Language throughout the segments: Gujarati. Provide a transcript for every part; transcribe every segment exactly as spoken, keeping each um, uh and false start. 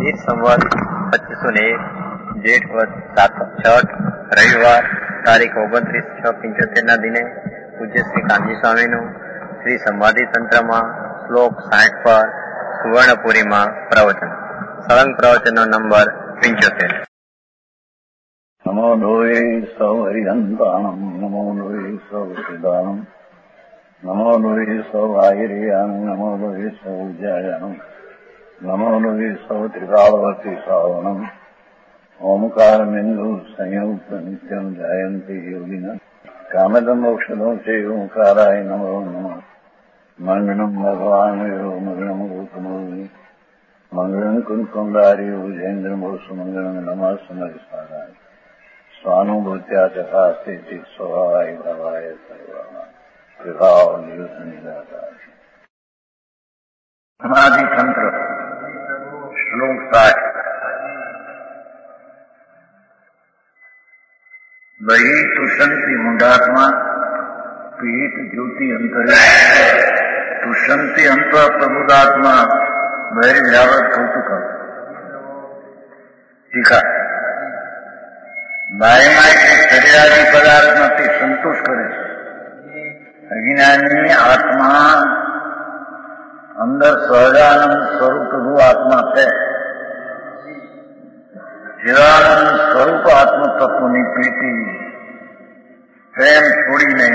ઈદ સંવત પચીસો ને એક જેઠ વધ સાતસો છઠ રવિવાર તારીખ ઓગણત્રીસ છ પંચોતેર ના દિને પૂજ્ય શ્રી કાનજી સ્વામીનું શ્રી સંવાદી તંત્રમાં શ્લોક સાઠ પર સુવર્ણપુરીમાં પ્રવચન. સળંગ પ્રવચનનો નંબર પંચોતેર. નમો લોહે સૌ હરિહંતાણમ નમો લોહે સૌ સિદાનમ નમો લોહે સૌ આયર્યાન નમો લોહે સૌ જયાનમ નમો લોહે સૌ ત્રિકાળવતી શ્રાવણમ ઓમકાર બિંદુ સંયુક્ત નિત્યમ જયંતિ યોગિન કામદમ મોક્ષદો છે ઓંકારાય નમો નમઃ. મંગળમ ભગવાન મંગળમ ગૌતમોની મંગળમ કુંકુંડારી ઉજેન્દ્રમો સુમંગળમ નમઃ સમરિસ્વારાય સ્વાનુભૂત્યા ચકાસ્તે સ્વભાવાય ભવાય સર્વમાં વિભાવ નિયુત નિરાકાર. સમાધિ તંત્ર શ્લોક સાઠ. બહી તુષંતી મુંડાત્મા પીત જ્યોતિ અંતરે તુષંતી અંત પ્રબુદાત્મા બહિર્જાવત કૌતુક. ટીકા. બાયમાં શરીરાદી પદાર્થમાંથી સંતોષ કરે છે. અજ્ઞાની આત્મા અંદર સહજાનંદ સ્વરૂપ રૂ આત્મા છે. ચિદાનંદ સ્વરૂપ આત્મ તત્વની પ્રીતિ પ્રેમ છોડીને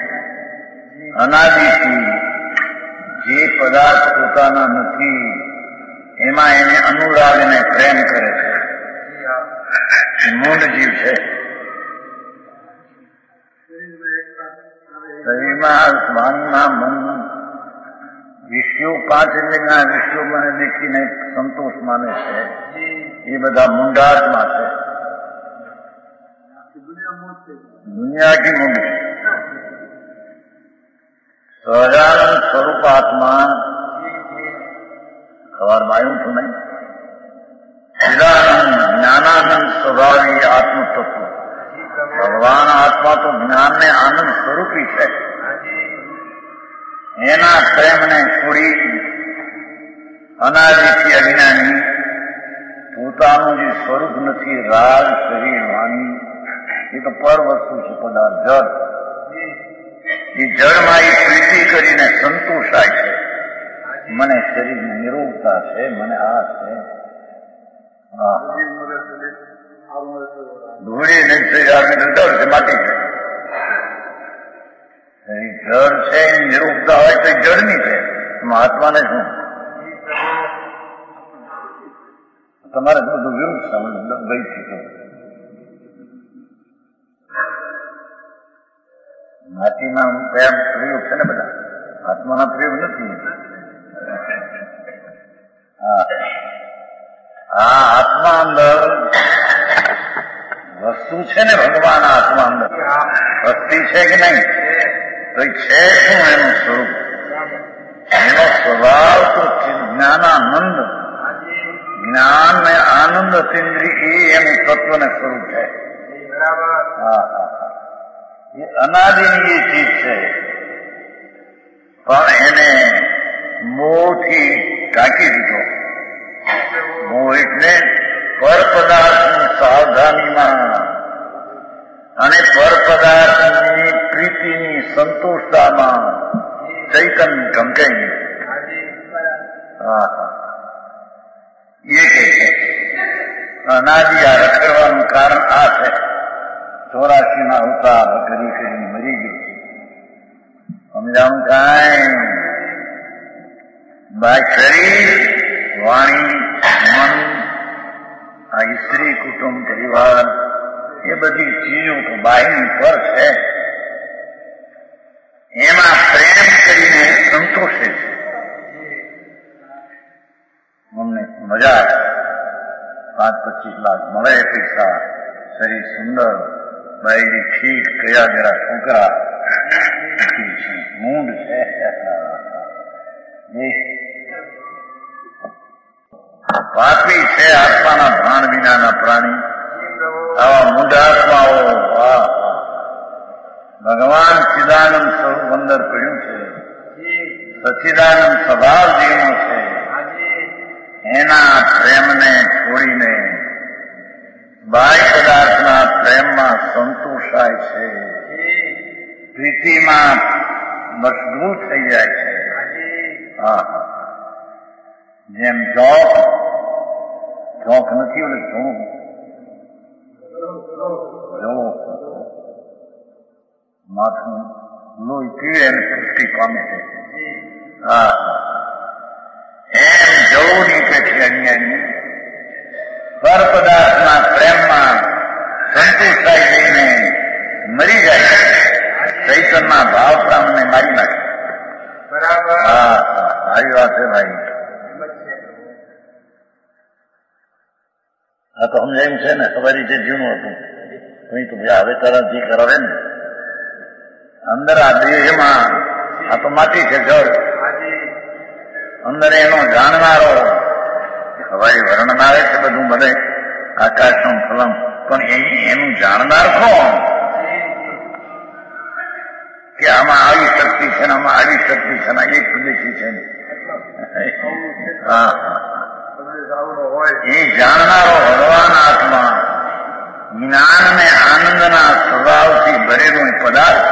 અનાદિથી જે પદાર્થ પોતાના નથી એમાં એને અનુરાગ ને પ્રેમ કરે છે. મૂળ જીવ છે. શરીરમાં સ્વાનના મન વિષયો પાંચ ઇન્દ્રિયના વિષયો મને દેખીને સંતોષ માને છે. એ બધા મૂંઢાત્મા છે. દુનિયા કી મૂંઢ. સહજાનંદ સ્વરૂપાત્મા સવારમાં આવ્યું છું નહીં. ચિદાનંદ જ્ઞાનાનંદ સ્વભાવી આત્મ તત્વ. ભગવાન આત્મા તો જ્ઞાન ને આનંદ સ્વરૂપી છે. એના પ્રેમને છોડી અનાદિથી અજ્ઞાની પોતાનું જે સ્વરૂપ નથી રાગ શરીર વાણી એ તો પર વસ્તુ છે. પદાર્થ જળ. એ જળમાં એ પ્રીતિ કરીને સંતોષાય છે. મને શરીરની નિરોગતા છે, મને આ છે. ધૂળી નહીં છે જળ છે, માટી છે. જળ છે એની નિરોગતા હોય તો જળની છે. મહાત્માને શું તમારે બધું વિરુદ્ધ સમજ ગઈ છે. માટીના પ્રેમ પ્રયોગ છે ને બધા, આત્માના પ્રયોગ નથી. આ આત્મા અંદર વસ્તુ છે ને, ભગવાન આત્મા અંદર વસ્તી છે કે નહીં? તો છે શું એનું સ્વરૂપ? એનો સ્વભાવ તો જ્ઞાનાનંદ, જ્ઞાન ને આનંદ અતિન્દ્રિય એ એનું તત્વને સ્વરૂપ છે. હા હા એ અનાદિની એ ચીજ છે. પણ એને મોહથી ઢાંકી દીધો. મોહ એટલે પર પદાર્થની સાવધાનીમાં અને પર પદાર્થની પ્રીતિની સંતોષતામાં ચૈતન્ય ઢંકાઈ ગયું. હા હા એ કે છે અનાદિ આ રખડવાનું કારણ આ છે. ચોરાશી ના અવતાર કરી કરીને મરી ગયો છે. સમજાવું કાંઈ? બાય શરીર વાણી મન આ સ્ત્રી કુટુંબ પરિવાર એ બધી ચીજો તો બાહ્યની પર છે. એમાં પ્રેમ કરીને સંતોષે છે. અમને મજા આવે. પાંચ પચીસ લાખ મળે પૈસા, શરીર સુંદર, બાયડી ઠીક, કયા જરા છોકરા મૂંડ છે. પાપી છે આત્માના ભાન વિનાના પ્રાણી. આવા મૂંઢાત્માઓ ભગવાન ચિદાનંદ સ્વરૂપ અંદર પડ્યું છે. સચિદાનંદ સ્વભાવ જેવો છે. એના પ્રેમને છોડીને બાહ્ય પદાર્થના પ્રેમમાં સંતોષાય છે, પ્રીતિમાં મશગુલ થઈ જાય છે. હા, જેમ જોક જોક નથી ઓલે જોક જોક માથું લોહી પીવે અને સૃષ્ટિ પામે છે. હા, એમ જવું નીકળે છે અન્યની પર પદાર્થના પ્રેમમાં સંતોષાઈ જઈને મરી જાય છે. ચૈતનના ભાવ પ્રાણને મારી નાખે. બરાબર. હા, આવી વાત છે ભાઈ. આ તો સમજાયું છે ને, ખબર રીતે જીવનું હતું કઈ તો ભાઈ હવે તરત જે કરાવે ને અંદર આ દેહમાં આ તો માટી છે, જળ અંદર એનો જાણનારો હવાઈ વર્ણન આવે છે બધું બધે આકાશનું ફલમ, પણ એનું જાણનાર કોણ કે આમાં આવી શક્તિ છે ને આમાં આવી શક્તિ છે ને એક પ્રદેશી છે ને. હા, એ જાણનારો ભગવાન આત્મા જ્ઞાન ને આનંદના સ્વભાવથી ભરેલું પદાર્થ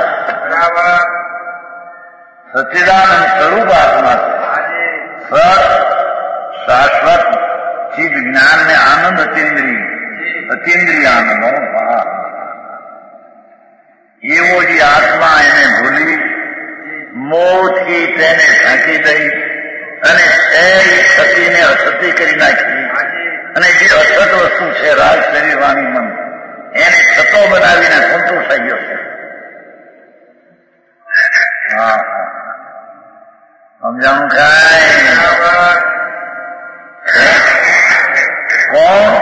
સચ્ચિદાનંદ સ્વરૂપ આત્મા છે. સત શાશ્વત ચીજ જ્ઞાન ને આનંદ અતિન્દ્રિય અતિન્દ્રિય આનંદ. એવો જે આત્મા એને ભૂલી મોહથી તેને ઢાંકી દઈ અને એ સતીને અસતી કરી નાખી અને જે અસત વસ્તુ છે રાજ શરીરવાની મન એને સતો બનાવીને સંતોષાઈ ગયો છે. હા, સમજાવું ખાય કોણ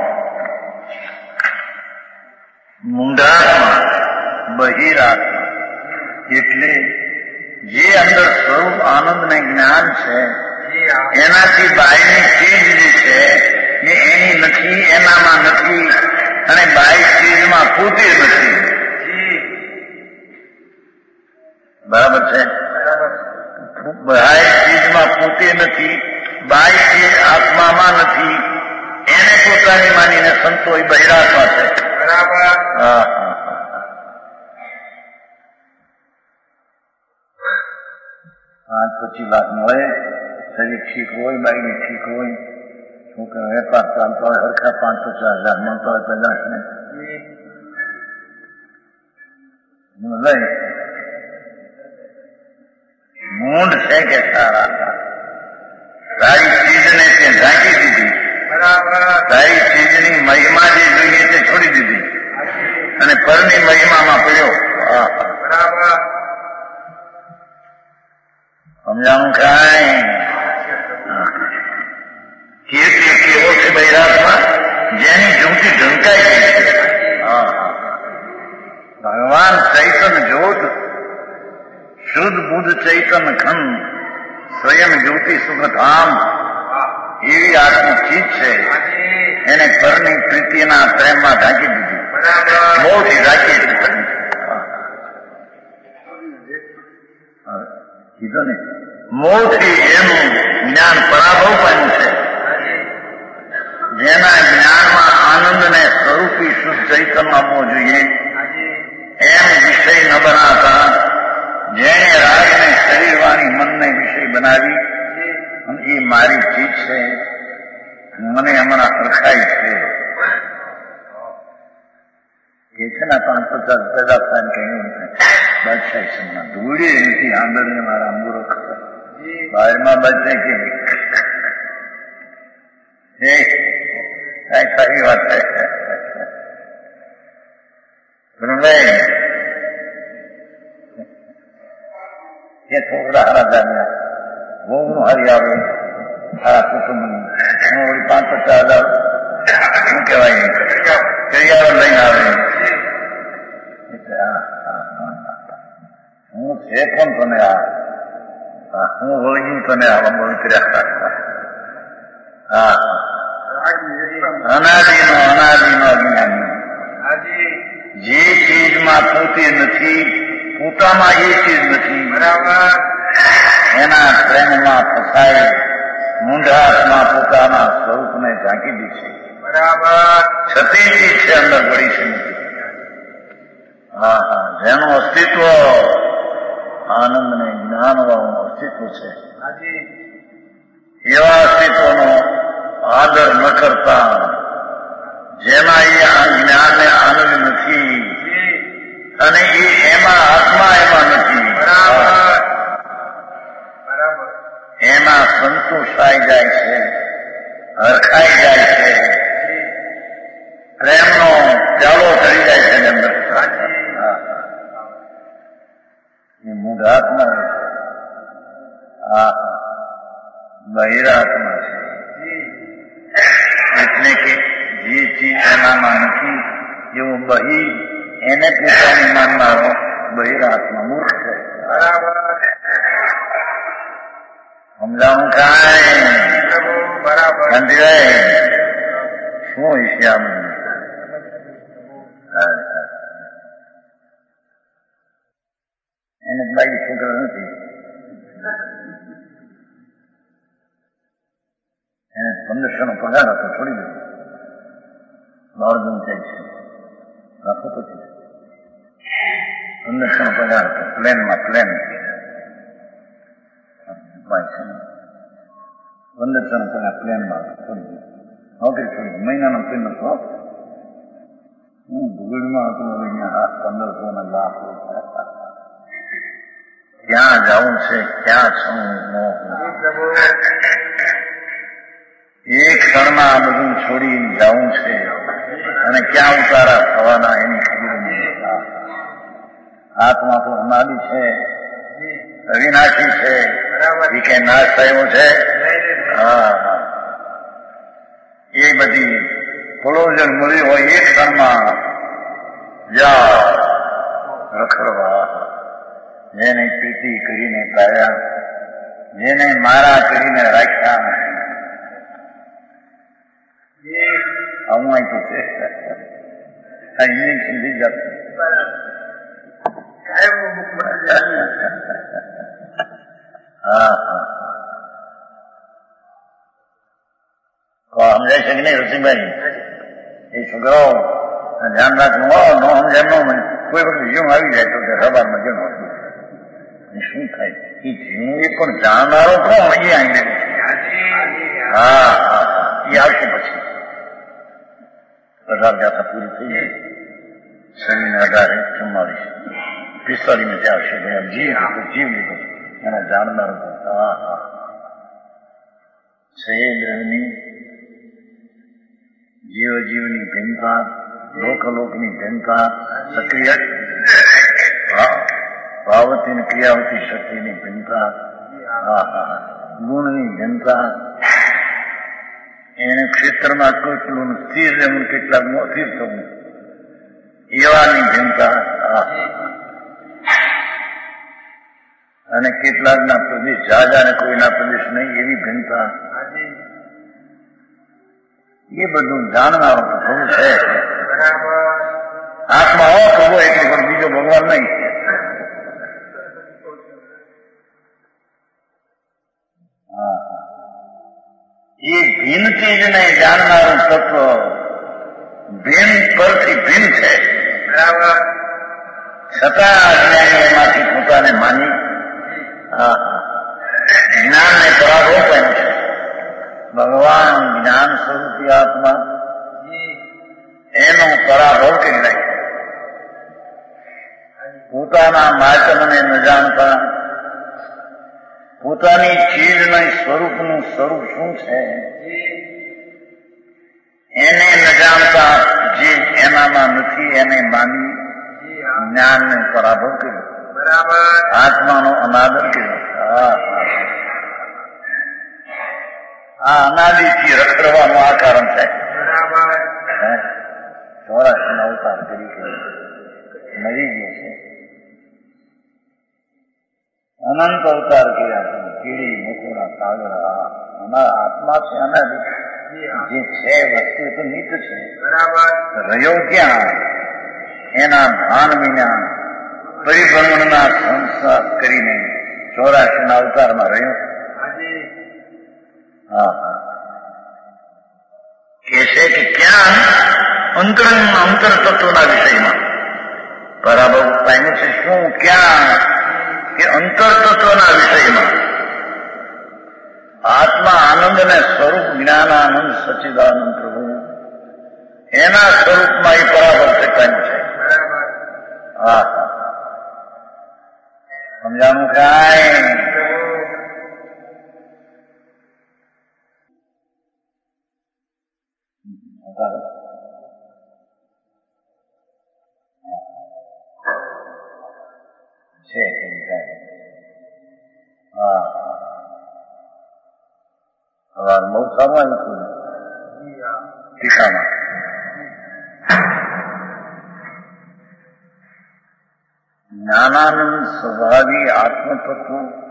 મૂંઢાત્મા બહિરાત્મા એટલે જે અંદર સ્વરૂપ આનંદ ને જ્ઞાન છે એનાથી બાહ્યની ચીજ જે છે એ એની નથી, એનામાં નથી અને બાહ્ય ચીજમાં પોતે નથી. બરાબર છે. બાહ્ય ચીજમાં પોતે નથી, બાહ્ય ચીજ આત્મામાં નથી, એને પોતાની માનીને સંતો એ બહિરાત્મા છે. બરાબર. હા, પાંચ પચીસ લાખ મળે, શરીર ઠીક હોય, બાઈને ઠીક હોય, શું કે વેપાર ચાલતો હોય, હરખા પાંચ પચાસ હજાર મળતો હોય પેલા લઈ મૂંઢ છે કે સારા તારી ચીજને તે ઢાંકી દીધી. બરાબર. તારી ચીજની મહિમા જે જોઈએ તે છોડી દીધી અને પરની મહિમામાં પડ્યો. બરાબર. સમજાણું કાંઈ કે કેવો છે બૈરાગમાં જેની જૂઠી ઢંકાઈ ગઈ છે. ભગવાન ચૈતન જ્યોત શુદ્ધ બુદ્ધ ચૈતન ખંડ સ્વયં જ્યોતિ સુખધામ એવી આત્મ ચીજ છે. એને પરની પ્રીતિના પ્રેમમાં ઢાંકી દીધી, મોટી રાખી કીધો ને મોટી એનું જ્ઞાન પરાભવ પામ્યું છે. જેના જ્ઞાનમાં આનંદ ને સ્વરૂપી શુદ્ધ ચૈતન્ય આપવો જોઈએ એમ વિષય ન બનાતા જેને રાગને શરીરવાણી મનને વિષય બનાવી અને એ મારી ચીજ છે, મને હમણાં સરખાઈ છે કે છે ને પાંચ પચાસ પેદા થાય કહ્યું બાદશાહી સમના ધૂળી એથી આંદરને મારા અંગુરો ખબર બહારમાં બાદશાહ કે સારી વાત છે. એ છોકરા હારા જામ્યા ભોગનું હારી આવે સારા કુટુંબની વળી પાંચ પચાસ હજાર શું કહેવાય કરિયારો લઈને આવે. હું છે કોણ તને આ હું વળગ્યું તને આવા બહુ કર્યા. હા, અનાદિનો અનાદિનો અજ્ઞાની જે ચીજમાં પોતે નથી, પોતામાં એ ચીજ નથી, બરાબર એના પ્રેમમાં ફસાય મૂંઢાત્મા પોતાના સ્વરૂપને ઢાંકી દે છે. બરાબર. છતીથી છે અંદર પડી છે. હા હા, જેનું અસ્તિત્વ આનંદ ને જ્ઞાન વાળું અસ્તિત્વ છે, એવા અસ્તિત્વનો આદર ન કરતા, જેમાં એ આ જ્ઞાન ને આનંદ નથી અને એ એમાં આત્મા એમાં નથી, એમાં સંતોષાઈ જાય છે, હરખાઈ જાય છે, પ્રેમનો પ્યાલો કરી જાય છે અંદર. એ મૂઢાત્મા આ બહિરાત્મા છે. એટલે કે જે ચીજ એનામાં નથી એવું બહી એને પોતાની માનનારો બહિરાત્મા મૂર્ખ છે. સમજાવું કાંઈ બરાબર. શું વિશે આમ એને બાઈ છોકરા નથી, એને પંદરસો નો પગાર હતો, છોડી દીધો. બાર જણ થાય છે, રાખો પછી પંદરસો નો પગાર હતો, પ્લેનમાં પ્લેન પંદરસો નો પગાર પ્લેનમાં છોડી દીધો. નોકરી છોડી, મહિનાનો પ્લેન હતો. હું ભૂગોળમાં હતું, હવે અહીંયા હાથ પંદરસો ના લાખ ક્યાં જવું છે, ક્યાં છું, એક ક્ષણમાં આ બધું છોડીને જવું છે અને ક્યાં ઉતારા થવાના એની ખબર નહીં. આત્મા તો અનાદિ છે, અવિનાશી છે, એ કઈ નાશ થયો છે? હા હા, એ બધી કોલોજન મળી હોય એક ક્ષણમાં જા રખડવા. જેને પ્રીતિ કરીને પાયા, જેને મારા કરીને રાખ્યા, આવું તો છે. ઇંગ્લિશ સમજી જતું. હા હા, સમજાય છે કે નહીં રસીભાઈ? એ છોકરાઓ ધ્યાન રાખવું, નો સમજાય નો મને કોઈ વખત જીવ આવી જાય તો રબારમાં જેમ શું થાય એ જીવ એ પણ જાણનારો કોણ? એ આવીને હા હા, એ આવશે પછી અઢાર ગાથા પૂરી થઈ જાય. શનિને અઢારે ચુમ્માલીસ પિસ્તાલીસ માં આવશે. જીવ જીવ લીધો એના જાણનારો. હા હા, સહેદ્રની જીવ જીવની ભિન્નતા, લોકલોકની ભિન્નતા, સક્રિય ભાવતી ને ક્રિયાવતી શક્તિની ભિન્નતા, હા હા, ગુણની ભિન્નતા, એને ક્ષેત્રમાં કેટલું સ્થિર રહેવું, કેટલાકનું અસ્થિર થવું, એવાની ભિન્નતા, અને કેટલાકના પ્રદેશ જાજા અને કોઈના પ્રદેશ નહીં એવી ભિન્નતા. એ બધું જાણનારો તો થવું છે. આત્મા હો થવો એટલે પણ બીજો ભગવાન નહીં. એ ભિન્ન ચીજને જાણનારું તત્વ ભિન્ન પરથી ભિન્ન છે. બરાબર. છતાં અજ્ઞાની એમાંથી પોતાને માની જ્ઞાનને પરાભવ કર્યો છે. ભગવાન જ્ઞાન સ્વરૂપી આત્મા એનો પરાભવ કરી નાખ્યો. પોતાના માચમને ન જાણતા, પોતાની ચીજના સ્વરૂપનું સ્વરૂપ શું છે એને ન જાણતા, જે એનામાં નથી એને માની જ્ઞાનને પરાભવ કર્યો. બરાબર. આત્માનો અનાદર કર્યો. આ અનાદિથી રખડવાનું આ કારણ છે. ચોરાશી નો અવતાર કરી મરી ગયો છે. અનંત અવતાર કર્યા છે. કીડી મકોડા કાગડા અમારા આત્મા છે અનાદિ. જે છે વસ્તુ તો નિત છે. બરાબર. રહ્યો ક્યાં? એના ભાન વિના પરિભ્રમણના સંસાર કરીને ચોરાશી ના અવતારમાં રહ્યો. હા કે છે કે જ્ઞાન અંતરંગ અંતર તત્વના વિષયમાં બરાબર પામ્યું છે. શું ક્યાં કે અંતર તત્વના વિષયમાં આત્મા આનંદ ને સ્વરૂપ જ્ઞાનાનંદ સચ્ચિદાનંદ પ્રભુ એના સ્વરૂપમાં એ પરાભક્ત પામ્યું છે. હા સમજાણું કાંઈ છે કે હા હવે બહુ સારું હતું ટીકામાં જ્ઞાનાનંદ સ્વભાવી આત્મતત્વ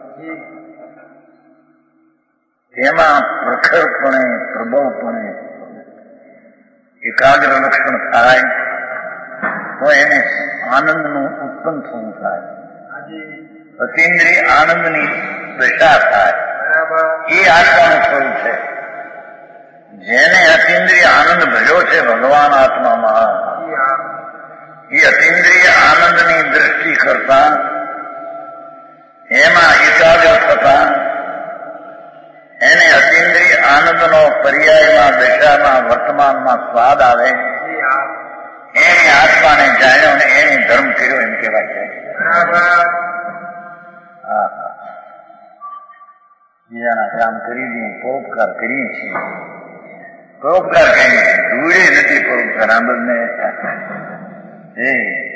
તેમાં પ્રખરપણે પ્રબળપણે એકાગ્ર લક્ષણ થાય તો એને આનંદનું ઉત્પન્ન થવું થાય. અતિન્દ્રિય આનંદની દશા થાય એ આત્માનું સ્વરૂપ છે. જેને અતિન્દ્રિય આનંદ ભર્યો છે ભગવાન આત્મામાં એ અતિન્દ્રિય આનંદની દ્રષ્ટિ કરતા એમાં એકાગ્ર થતા એને અતિન્દ્રિય આનંદનો પર્યાયમાં દશામાં વર્તમાનમાં સ્વાદ આવે એને આત્માને જાણ્યો ને એને ધર્મ કર્યો એમ કહેવાય છે. હા બીજાના કામ કરી દઈએ પરોપકાર કરીએ છીએ. પરોપકાર કહીએ ધૂળે નથી પરોપકાર આનંદને એ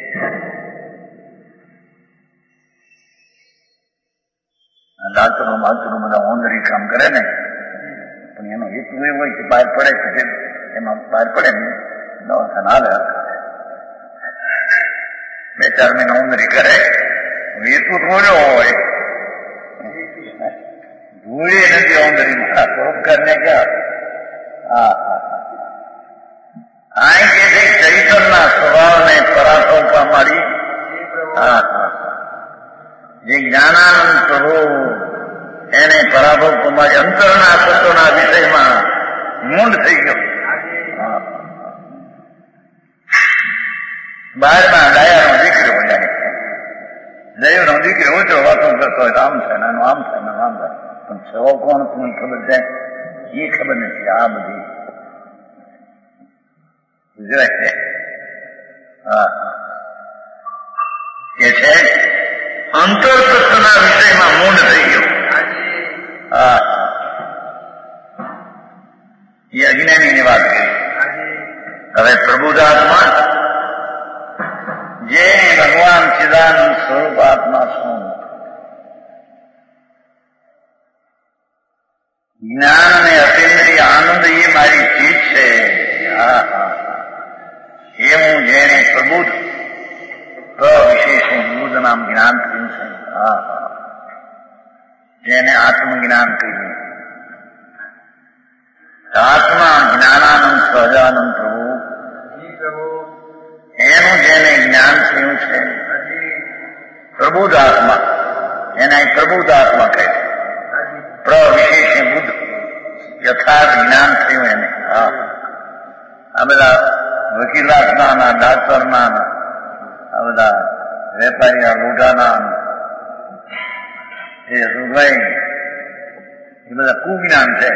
ડાક્ટરો માસ્ટરો બધા ઓંધળી કામ કરે ને પણ એનો હેતુ એવો હોય કે બહાર પડે છે એમાં બહાર પડે ને દવાખાના હાલે બે ચાર મહિના ઓંધળી કરે હેતુ થોડો હોય ધૂળે નથી ઓંધળીમાં પરોપકાર ને ક્યાં હા હા આ કે છે ચરિત્રના સ્વભાવને પરાસોપવા માંડી. હા હા જે જ્ઞાનાનંદ પ્રભુ એને પરાભવ કમાડી અંતરના તત્વના વિષયમાં મૂંડ થઈ ગયો. બહારમાં ડાયાનો દીકરો દૈવનો દીકરો ઊંચો વાતો કરતો હોય તો આમ થાય ને આમ થાય ને આમ થાય પણ સવો કોણ તમને ખબર છે એ ખબર નથી. આ બધી ગુજરાત છે હા કે છે અંતર તત્વના વિષયમાં મૂંડ થઈ ગયો. હા એ અજ્ઞાનીની વાત કરી. હવે પ્રબુદ્ધાત્મા જે ભગવાન ચિદાનંદ સ્વરૂપ આત્મા છું જ્ઞાન અને અતિન્દ્રિય આનંદ એ મારી ચીજ છે. હા હા એવું જેને પ્રબુદ્ધ પ્રવિશેષ બુદ્ધ નામ જ્ઞાન થયું છે. હા હા જેને આત્મજ્ઞાન કહ્યું. આત્મા જ્ઞાનાનંદ સહજાનંદ પ્રભુ એનું જેને જ્ઞાન થયું છે પ્રબુદ્ધ આત્મા એને પ્રબુદ્ધ આત્મા કહે છે. પ્રવિશેષ બુદ્ધ યથાર્થ જ્ઞાન થયું એને. હા આ બધા વકીલાતના ડાક્ટરના આ બધા વેપારી લોઢાના એ સુભાઈ એ બધા કુજ્ઞાન છે.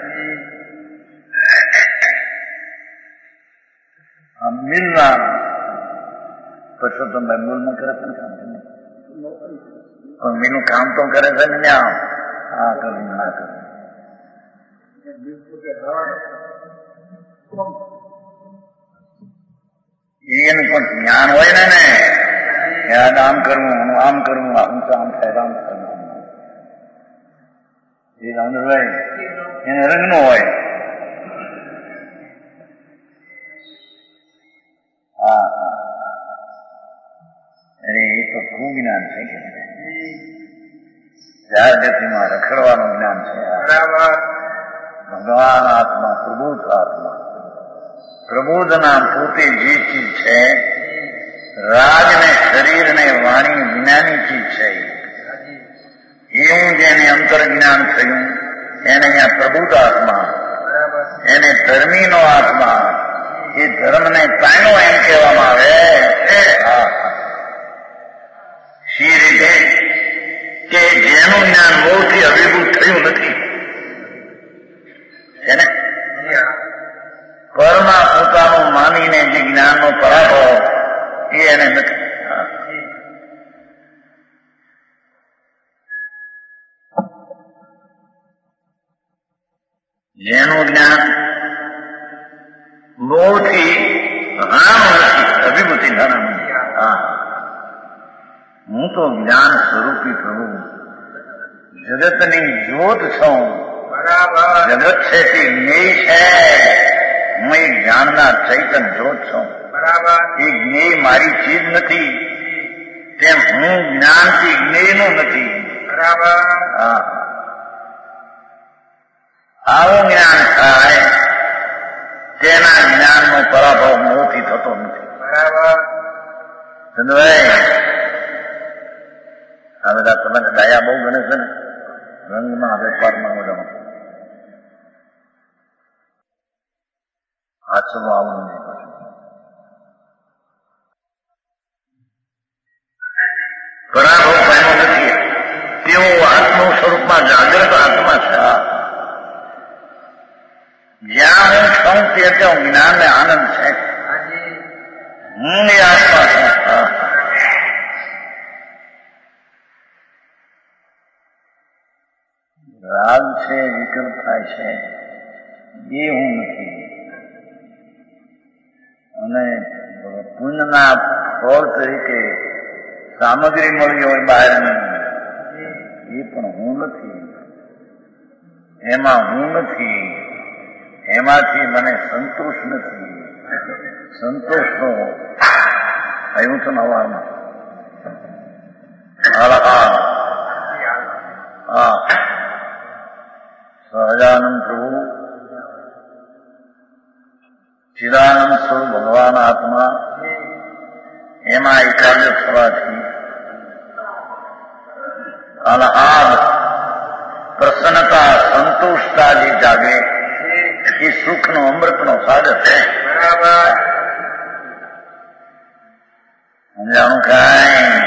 મિલના પરસોત્તમભાઈ મૂલમાં કરે છે ને કામ પણ મીનું કામ તો કરે છે ને આમ હા કરું ના કરું એનું પણ જ્ઞાન હોય ને ને યાદ આમ કરવું આમ કરવું આમ તો આમ થાય આમ કરવું એ રામભાઈ એને રંગનો હોય. હા હા અરે એ તો ખૂબ જ્ઞાન છે કે જાગૃતિમાં રખડવાનું જ્ઞાન છે. ભગવાન આત્મા પ્રબુદ્ધ આત્મા પ્રબુદ્ધ નામ પોતે જે ચીજ છે રાગ ને શરીર ને વાણી વિનાની ચીજ છે એવું જેને અંતર જ્ઞાન થયું એને અહીંયા પ્રબુદ્ધ આત્મા, એને ધર્મીનો આત્મા, એ ધર્મને તાણો એમ કહેવામાં આવે. શી રીતે કે જેનું જ્ઞાન મોહથી અભિભૂત થયું નથી એને પરમાં પોતાનું માનીને જે જ્ઞાનનો પરાભવ એ એને નથી. જેનું જ્ઞાન મોહથી રામ નથી, અભિભૂતિ ધર્મ. હા, હું તો જ્ઞાન સ્વરૂપી પ્રભુ જગતની જ્યોત છું. જગત છે તે જ્ઞેય છે, હું એ જ્ઞાનના ચૈતન જ્યોત છું. એ જ્ઞેય મારી ચીજ નથી, તેમ હું જ્ઞાનથી જ્ઞેયનું નથી. હા, આવું જ્ઞાન થાય તેના જ્ઞાનનો પરાભવ મોહથી થતો નથી. ચંદ્રભાઈ, આ બધા તમારે ડાયા બહુ ગણે છે ને, રંગમાં વેપારમાં બધામાં હાથમાં આવું નહીં. પરાભવ પામ્યો નથી, તેઓ આત્મ સ્વરૂપમાં જાગ્રત આત્મા છે. જ્યાં હું છું તે ત્યાં જ્ઞાન ને આનંદ છે. હું એ આત્મા છું. રાગ છે, વિકલ્પ થાય છે, એ હું નથી. અને પુણ્યના ફળ તરીકે સામગ્રી મળી હોય બહારની, એ પણ હું નથી. એમાં હું નથી, એમાંથી મને સંતોષ નથી. સંતોષ તો આવ્યું છે નવામાં. હા, સહજાનંદ પ્રભુ ચિદાનંદ સ્વરૂપ ભગવાન આત્મા, એમાં એકાગ્ર થવાથી આહલાદ, પ્રસન્નતા, સંતોષતા જે જાગે એ સુખનો અમૃતનો સાગર છે. સમજાણું કાંઈ?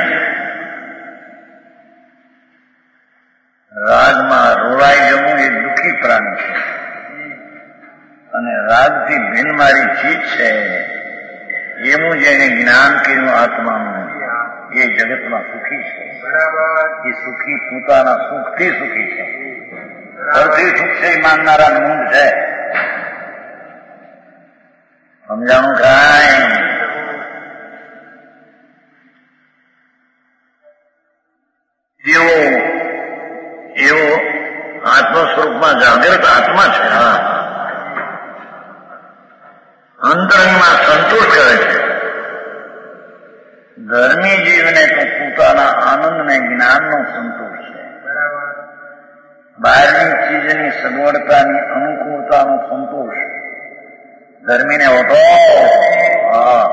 રાગમાં રોળાઈ જવું એ દુઃખી પ્રાણી છે, અને રાગથી ભીન મારી ચીજ છે. એવું જેને જ્ઞાન કર્યું આત્માનું એ જગતમાં સુખી છે. એ સુખી પોતાના સુખથી સુખી છે. ઘરથી સુખ છે એ માનનારા મૂંડ છે. સમજાણું કાંઈ? તેઓ એવો આત્મ સ્વરૂપમાં જાગૃત આત્મા છે. હા, અંતરંગમાં સંતોષ કરે છે. ધર્મી જીવને તો પોતાના આનંદ ને જ્ઞાનનો સંતોષ છે. બહારની ચીજની સગવડતાની અનુકૂળતાનો સંતોષ ધર્મીને હોતો. હા,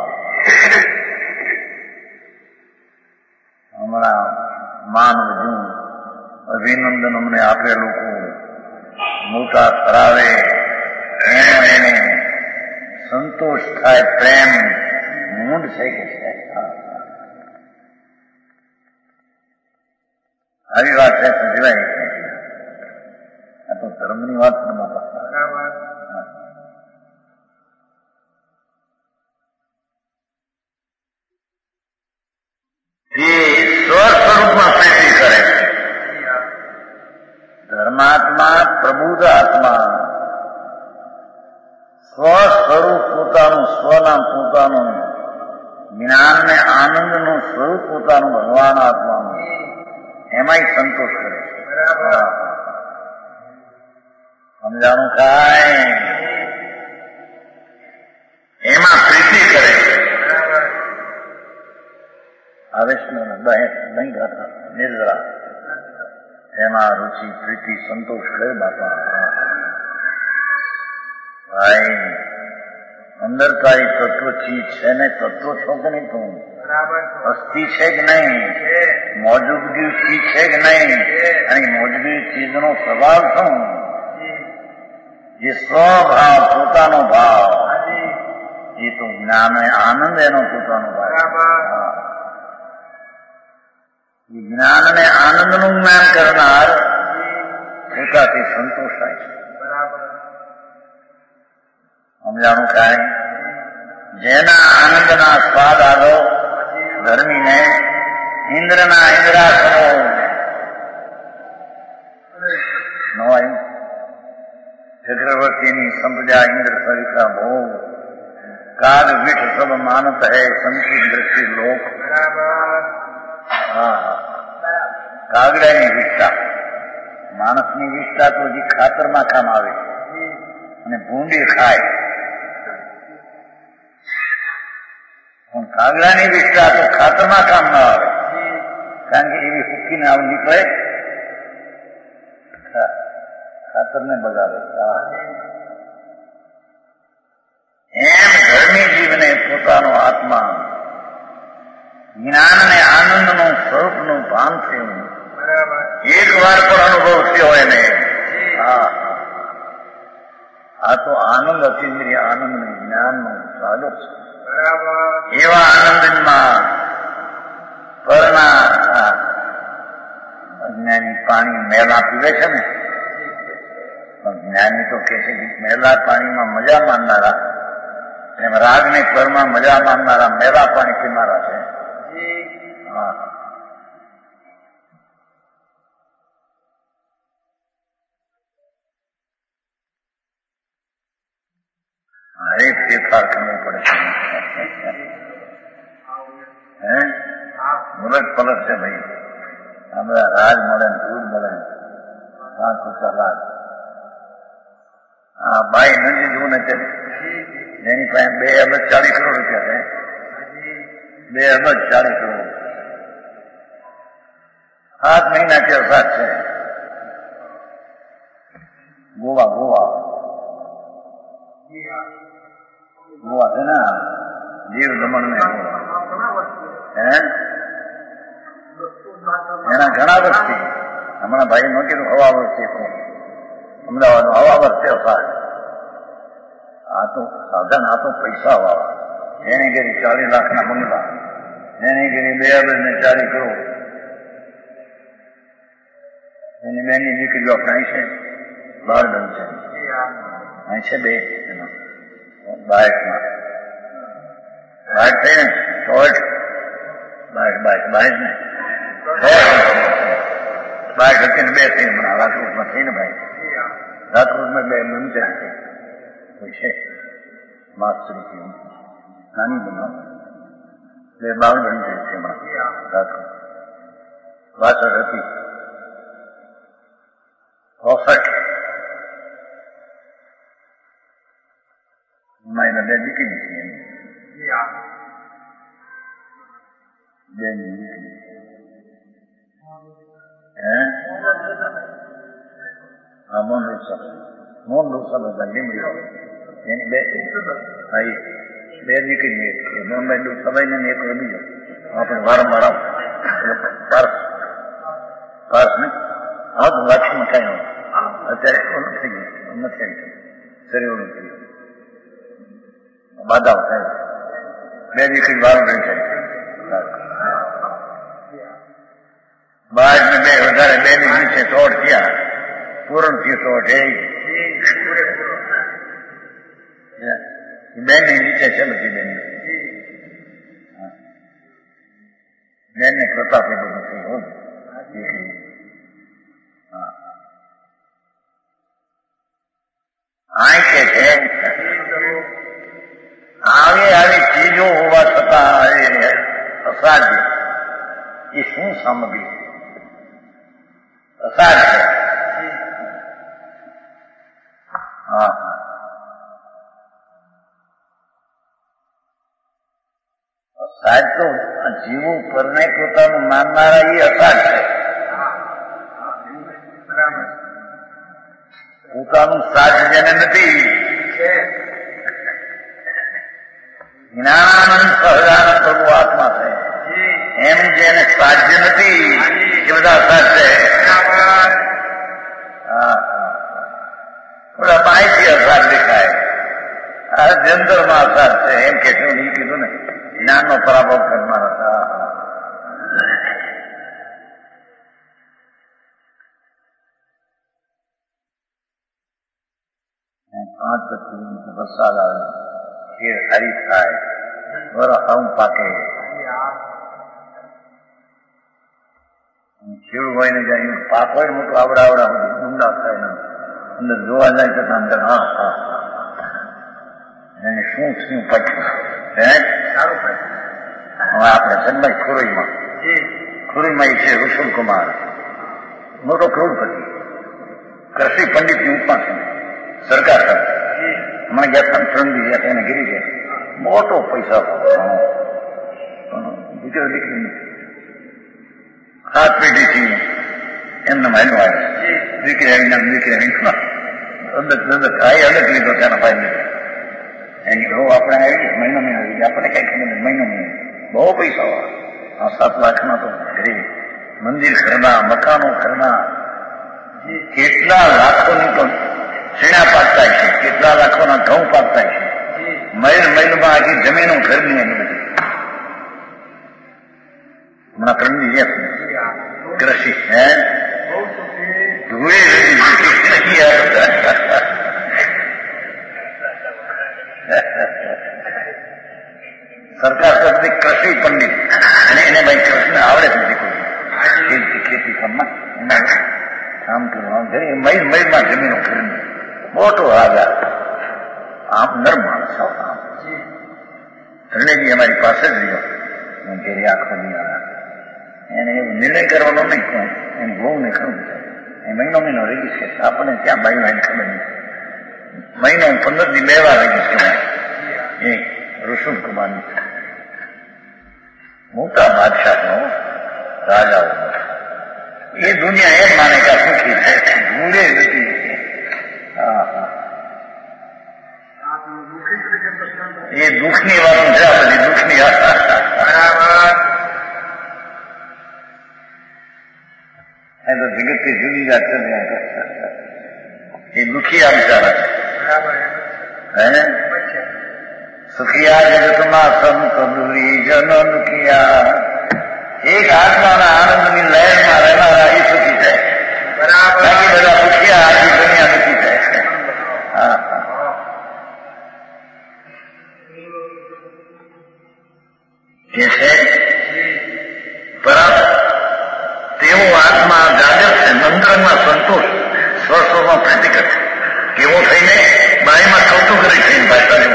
હમણાં માન વધુ અભિનંદન અમને આપે લોકો મોટા કરાવે, એનો એને સંતોષ થાય. પ્રેમ મૂંડ છે કે છે? આવી વાત છે તો જીવાય. આ તો ધર્મની વાત છે બાપા. એ સ્વસ્વરૂપમાં પ્રીતિ કરે છે. ધર્માત્મા, પ્રબુદ્ધ આત્મા સ્વસ્વરૂપ પોતાનું, સ્વના પોતાનું જ્ઞાન ને આનંદનું સ્વરૂપ પોતાનું ભગવાન આત્માનું, એમાંય સંતોષ કરે છે. સમજાણું કાંઈ? એમાં પ્રીતિ કરે છે. આવે છે ને નહીં ગાતા નિર્જરા, એમાં રુચિ, પ્રીતિ, સંતોષ કરે બાપા. ભાઈ, અંદર તારી તત્વ ચીજ છે ને, તત્વ છો કે નહીં તું? અસ્થિ છે કે નહીં, મોજૂદગી ચીજ છે કે નહીં, અને મોજૂદગી ચીજનો સ્વભાવ શું? જે સ્વભાવ, પોતાનો ભાવ, એ તો જ્ઞાન આનંદ એનો પોતાનો ભાવ. જ્ઞાન અને આનંદનું જ્ઞાન કરનાર પોતાથી સંતોષ થાય છે. સમજાણું કાંઈ? જેના આનંદના સ્વાદ આલો ધર્મીને ઇન્દ્રના ઇન્દ્રાસનો નવાયું. ચક્રવર્તીની સંપજા ઇન્દ્ર સરિતા ભોગ કાગ વિઠ સબ માનત હૈ સંકિત દ્રષ્ટિ લોક. હા, કાગડાની વિષ્ઠા, માણસની વિષ્ઠા તો હજી ખાતરમાં કામ આવે અને ભૂંડી ખાય, પણ કાગડાની વિષ્ઠા તો ખાતરમાં કામ ના આવે, કારણ કે એવી હુકીને આવું નીકળે, ખાતરને બગાડે. એમ ધર્મી જીવને પોતાનો આત્મા જ્ઞાન અને આનંદનું સ્વરૂપનું ભાન થયું એક વાર પણ અનુભવ થયો હોય ને. હા, આ તો આનંદ અતિન્દ્રિય આનંદ ને જ્ઞાનનો સાધો છે. એવા આનંદમાં પરના અજ્ઞાની પાણી મેલા પીવે છે ને, પણ જ્ઞાની તો કે છે કે મેલા પાણીમાં મજા માનનારા, એમ રાગને પરમાં મજા માનનારા મેલા પાણી પીનારા છે. હા, એક ફેરફાર કરવો પડે છે. હે મુરત પલટ છે ભાઈ. આ બધા રાજ મળે ને દૂધ મળે ને પાંચ રૂપિયા રાજ. હા, બાઈ નંદી જવું ને તે જેની પાસે બે અબજ ચાલીસ કરોડ રૂપિયા છે, બે અબજ ચાલીસ કરોડ, સાત મહિના કે સાત છે. ગોવા ગોવા ગોવા છે ને, જીવ દમણ ને હે એના ઘણા વર્ષથી, હમણાં ભાઈ નો કીધું હવા વર્ષથી અમદાવાદ નું હવા વર્ષે સાહેબ. આ તો સાધન, આ તો પૈસા વાળા, એને ઘેરી ચાલીસ લાખ ના બંગલા, એને ઘેરી બે અબજ ને ચાલીસ કરોડ, એની બેની દીકરીઓ કાંઈ છે, બાર ડન છે, અહીં છે બે બાઇકમાં, બાઇક થઈ ને શોર્ટ બાઇક, બાઇક બાઇક ને બાઇક હતી ને બે થઈ હમણાં રાજકોટમાં થઈ ને ભાઈ, રાજકોટમાં બે મંચર છે, કોઈ છે માસ્ટરી નાની બનાવ બે બાર બની ગઈ છે હમણાં રાજકોટ. પાછળ હતી ચોસઠ, એમાં બે દીકરી છે એમ, બે દીકરી હે હા મોહન રૂસા, મોહન રૂસા બધા લીમડી એની બે હા બે દીકરી, એક મોહનભાઈ રૂસાભાઈ ને એક બીજો આપણે વારંવાર આવ પાર્સ પાર્સ ને હા તો વાતમાં કઈ હોય અત્યારે ઓલું થઈ ગયું નથી આવી શરીર ઓલું થઈ ગયું બાધાઓ થાય, બે દીકરી વારંવાર થાય બાર ને બે વધારે બે ની નીચે સોળ થયા, પૂરણ થયું સોળ એ બે ની નીચે છે બધી બેન બેન ને પ્રતાપ એ બધું થયું. આ કે છે આવી આવી ચીજો હોવા છતાં અસાધ્ય, એ શું સામગ્રી અસાધ્ય. હા સાજ તો જીવો પરને પોતાનું માનનારા એ અસાધ્ય છે. પોતાનું સાજ જેને નથી, જ્ઞાનાનંદ સહજાનંદ પ્રભુ આત્મા છે. એમ જેને સાધ્ય નથી એ બધા અસાધ્ય. હા બધા માહિતી અસાધ દેખાય, આ જંતરમાં અસાધ છે એમ કે છે. એ કીધું ને જ્ઞાનનો પરાભવ કરનાર હતા. પાંચ પચીસ વરસાદ આવે, ખેર હરી થાય, વર હમ પાકે. ખેડૂત હોય ને જાય પાક હોય ને મોટું આવડા આવડા ઊંડા થાય ને અંદર જોવા જાય તો અંદર હા હા એને શું થયું પછી હે સારું હવે આપણે સન્માઈ ખુરઈમાં ખુરઈમાં છે ઋષભકુમાર, મોટો કરોડપતિ, કૃષિ પંડિતની ઉપાસના સરકાર સાથે હમણાં ગયા હતા ત્રણ દી ગયા એને ગીરી ગયા, મોટો પૈસા દીકરો દીકરી હાથ પેઢીથી એમને માન્યો આવે દીકરી આવીને દીકરી આવીને અદક દદક આ અલગ લીધો ત્યાંના ભાઈ એની બહુ આપણે આવી મહિનો મહિનો આવી ગયા, આપણને કઈ ખબર નથી. મહિનો મહિનો બહુ પૈસા હોય, આ સાત લાખમાં તો ઘરે મંદિર ઘરના, મકાનો ઘરના, કેટલા લાખોની તો શેણા પાકતા છે, કેટલા લાખોના ઘઉં પાકતા છે, મહિલ મહિલમાં આખી જમીનો ઘરની એની બધી. હમણાં ત્રણની જે કૃષિ હે ધૂળે સરકાર તરફથી કૃષિ પંડિત અને એને ભાઈ કૃષ્ણ આવડે જ નથી કોઈ ખેતી કામમાં કામ કરવા મહિલ મહિલમાં જમીનો ઘરની મોટો રાજા, આમ નર માણસ. ધરણેજી અમારી પાસે જ રહ્યો, હું ઘેરી આખો નહીં આવ્યા. એને એવું નિર્ણય કરવાનો નહીં કોણ એને બહુ ને ખરું એ મહિનો મહિનો રહી છે. આપણને ક્યાં બાઈ વાઈને ખબર નહીં, મહિનો પંદર દી બે વાર રહી છે એ ઋષભકુમારની મોટા બાદશાહનો રાજાઓ. એ દુનિયા એમ માને કે સુખી છે, ભૂલે નથી. હા હા એ દુઃખની વાતો છે, આ બધી દુઃખની એ તો જગતથી જુદી જાત છે. એ દુખિયા બિચારા છે હે સુખિયા જગતમાં સંત દુરી જનો દુખિયા. એક આત્માના આનંદની લહેરમાં રહેનારા એ સુખી છે, બાકી બધા દુખિયા આખી દુનિયા દુખી છે. હા કે છે પરમ તેવો આત્મા જાગૃત છે, મંત્રમાં સંતોષ, સ્વસ્વમાં પ્રતિકટ કેવો થઈને બાઈમાં કૌતુક કરી થઈને ભાષા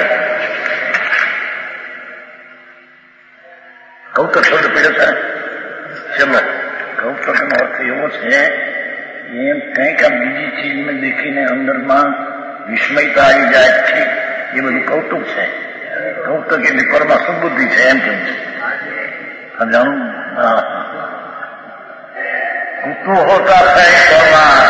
કૌતુક શબ્દ પીડતા ચલો. કૌતુકનો અર્થ એવો છે એમ કંઈક આ બીજી ચીજને દેખીને અંદરમાં વિસ્મયતા આવી જાય છે, એ બધું કૌતુક છે. કૌતુક એટલી પરમાં સુબુદ્ધિ છે એમ કેમ છે સમજાણું. હા કુતૂહલતા થાય ઘરમાં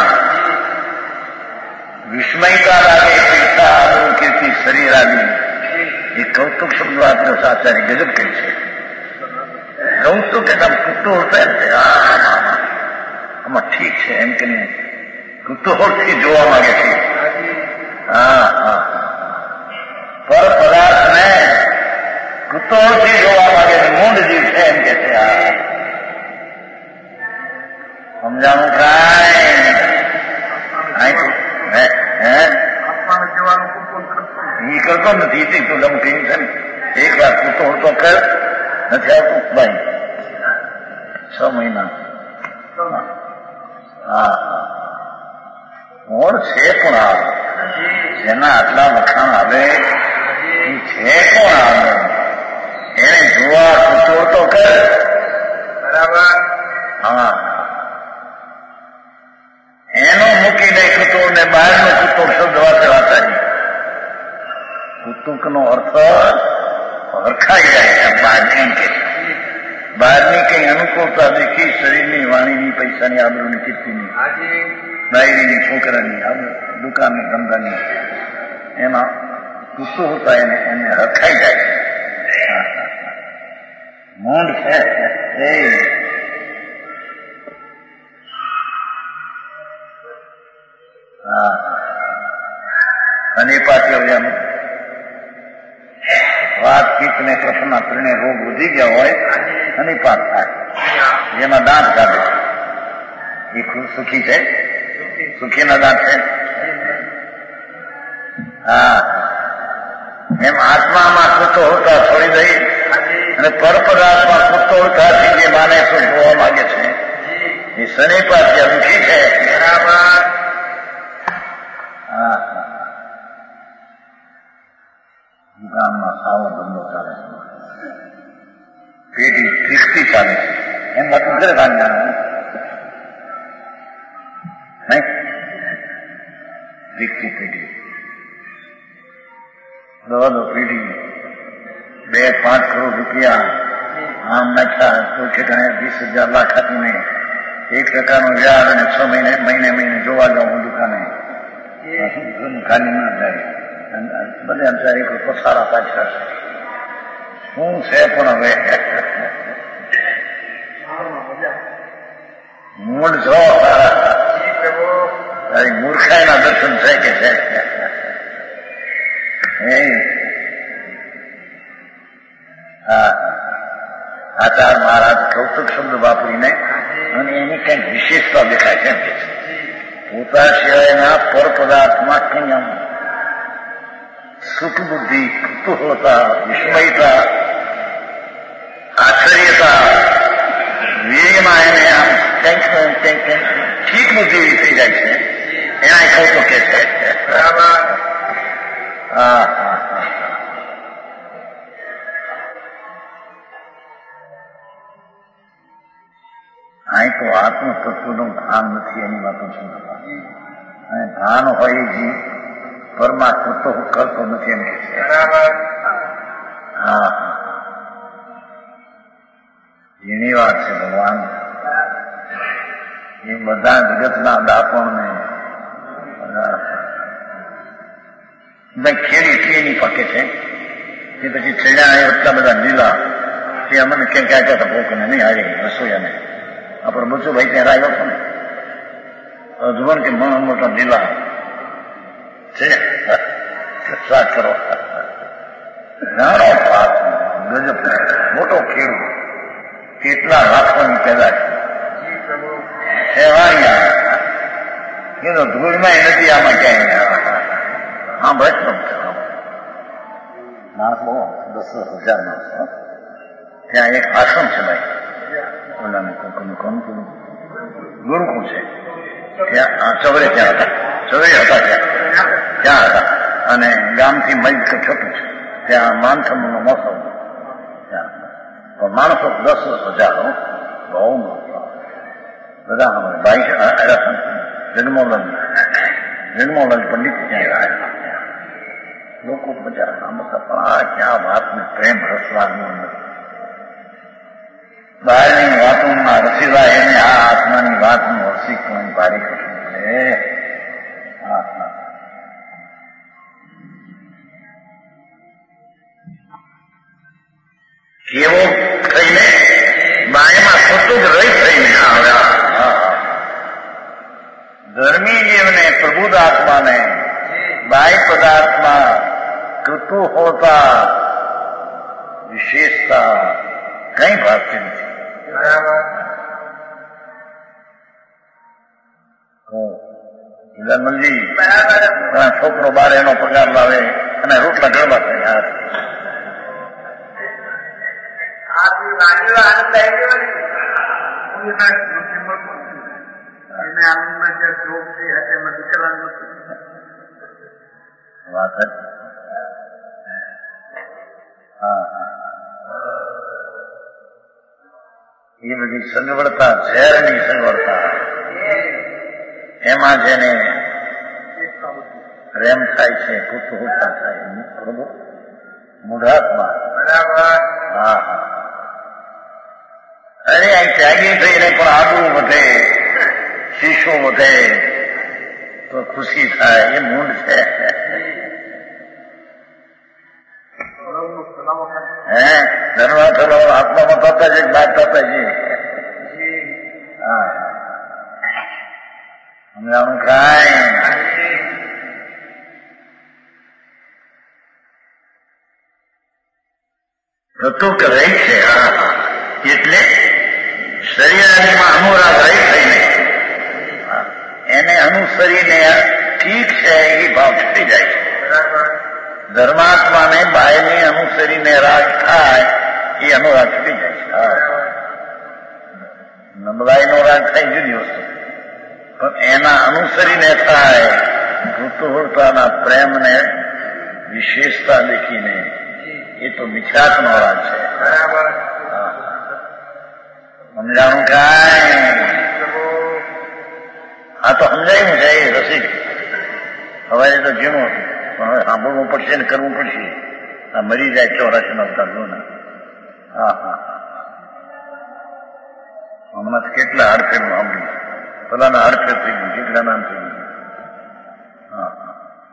વિસ્મયતા લાગે પૈસા આદરું કીર્તિ શરીર આદિ. એ કૌતુક શબ્દ આપણે આચાર્ય ગજબ કહે છે. કૌતુક એટલે કુતૂહલતા એમ છે આમાં ઠીક છે એમ કે કુતૂહલથી જોવા માંગે છે. હા હા પર પદાર્થને કુતૂહલથી જોવા માંગે છે, મૂંડ જીવ છે એમ કે છે. હા સમજાવું કાંઈ એ કરતો નથી તું ગમ કહ્યું છે ને એક વાર કુતૂહલ તો કર નથી આવતું ભાઈ છ મહિના. હા કોણ છે પણ આવે જેના આટલા વખાણ આવે એ છે કોણ આવે એને જોવા કુતૂહલ તો કર. બરાબર. હા એનો મૂકીને કુતુક ને બહારનો કુતુક શબ્દ વાંચવાતા નહીં. કુતુકનો અર્થ હરખાઈ જાય છે. બહારની એમ કે બહારની કઈ અનુકૂળતા દેખી શરીરની, વાણીની, પૈસાની, આબરૂની, કીર્તિની, ડાયરીની, છોકરાની, દુકાનની, ધંધાની, એમાં કુતુહલતા એને એને હરખાઈ જાય છે. મૂંડ છે એ હા અને પાછળ એમ વાત પિત્ત ને કફના ત્રણે રોગ વધી ગયા હોય અને પાક થાય જેમાં દાંત કાઢે એ ખૂબ સુખી છે સુખીના દાંત છે હા એમ આત્મામાં કૃતો હોતા છોડી દઈ અને પરપદાર્થમાં કૃતો હોતાથી જે માને શું જોવા માંગે છે એ શનિ પાસે દુઃખી છે બરાબર હા દુકાનમાં સાવો ધંધો ચાલે છે પેઢી ત્રીસથી ચાલે છે એમ વાત કરે ભાંગા નહીં ત્રીસથી પેઢી દોડો પેઢી બે પાંચ કરોડ રૂપિયા આમ નાખ્યા તો ઠેકાણે વીસ હજાર લાખ આપીને એક ટકાનો વ્યાજ અને છ મહિને મહિને મહિને જોવા જાઉં દુકાને ખાલી ના જાય બધે અંતર એક પસારા પાછળ શું છે પણ હવે મૂળ જો મૂર્ખાઈના દર્શન છે કે છે હા આચાર મહારાજ કૌતુક શબ્દ વાપરીને અને એની કંઈક વિશેષતા દેખાય કેમ કે છે પોતા સિવાયના પર પદાર્થમાં કંઈ આમ સુખ બુદ્ધિ કુતૂહલતા વિસ્મયતા આશ્ચર્યતા વીરમાં એને આમ કંઈક કંઈક કંઈક ઠીક બુદ્ધિ થઈ જાય છે એના કૌતુક કે છે બરાબર હા હા હા અહીં તો આત્મ તત્વનું ભાન નથી એની વાતો શું અને ભાન હોય જી પરમાત્મા તો કરતો નથી એમ કે છે બરાબર હા એની વાત છે ભગવાન એ બધા જગતના દાપણને ખેડી ખેડી પકે છે એ પછી છેલ્લા એટલા બધા લીલા તે અમને કેમ ક્યાં ક્યાં પોકને નહીં આવી રસોઈયાને આપણે બચો ભાઈ ત્યાં આવ્યો છો ને જુવાન કે મન મોટા લીલા છે શાક કરો નાનો પાક ગજબ મોટો ખેડૂત કેટલા લાખોની પેદાશ છે વાળિયા એનો ધૂળમાં નથી આમાં ક્યાંય હા બસ માણસ બહુ દસ દસ હજાર માણસ ત્યાં એક આશ્રમ છે ભાઈ ઓલાને કોનું કોનું ગુરુકુળ છે ત્યાં ચવરે ત્યાં હતા ચવરે હતા ત્યાં ત્યાં હતા અને ગામથી મૈદ છોટું છે ત્યાં માનસમનો મોસમ ત્યાં પણ માણસો દસ દસ હજાર બહુ બધા અમારે ભાઈ જન્મોલન જન્મોલન પંડિત ત્યાં લોકો બધા આમ પણ આ ક્યાં વાતને પ્રેમ રસવાનું નથી બહારની વાતોમાં રસીલા એને આ આત્માની વાતનું હસી કોઈ ભારી કઠિન છે હા હા કેવો થઈને બાયમાં સતત રહી થઈને આવ્યા ધર્મી જીવને પ્રબુદ્ધ આત્માને બાહ્ય પદાર્થમાં કૃતુહોતા વિશેષતા કઈ ભાગતી નથી હિલામલજી છોકરો બાર એનો પગાર લાવે અને રોટલા ગળવા થાય વાત હા એ બધી સગવડતા ઝેરની સગવડતા એમાં જેને પ્રેમ થાય છે કુતૂહલતા થાય બરોબર મૂઢાત્મા બરાબર હા હા અરે અહીં ત્યાગી થઈને પણ આબરૂ વધે શીશો વધે તો ખુશી થાય એ મૂંઢ છે હે ધર્મા થલો આત્મામાં થતા છે બાદ થતા છે થતું કે રહી છે. હા હા એટલે શરીરાદીમાં અનુરાગ રહી થઈને એને અનુસરીને ઠીક છે એ ભાવ છૂટી જાય છે. ધર્માત્માને બાયને અનુસરીને રાગ થાય એ અનુરાગ છૂટી જાય છે. નબળાઈનો રાગ થાય જુદી વસ્તુ, પણ એના અનુસરીને થાય કુતૂહલતાના પ્રેમને વિશેષતા દેખીને એ તો મિથ્યાત્મનો રાગ છે. સમજાણું કાંઈ? આ તો સમજાયું છે એ રસિક. હવે તો ઝીણું હતું પણ હવે સાંભળવું પડશે ને કરવું પડશે. આ મરી જાય ચોરાશી નો અવતાર જો ને. હા હા હમણાં કેટલા હડફેરનું સાંભળ્યું. પેલાના હડફેર થઈ ગયું, કેટલા નામ થઈ ગયું. હા હા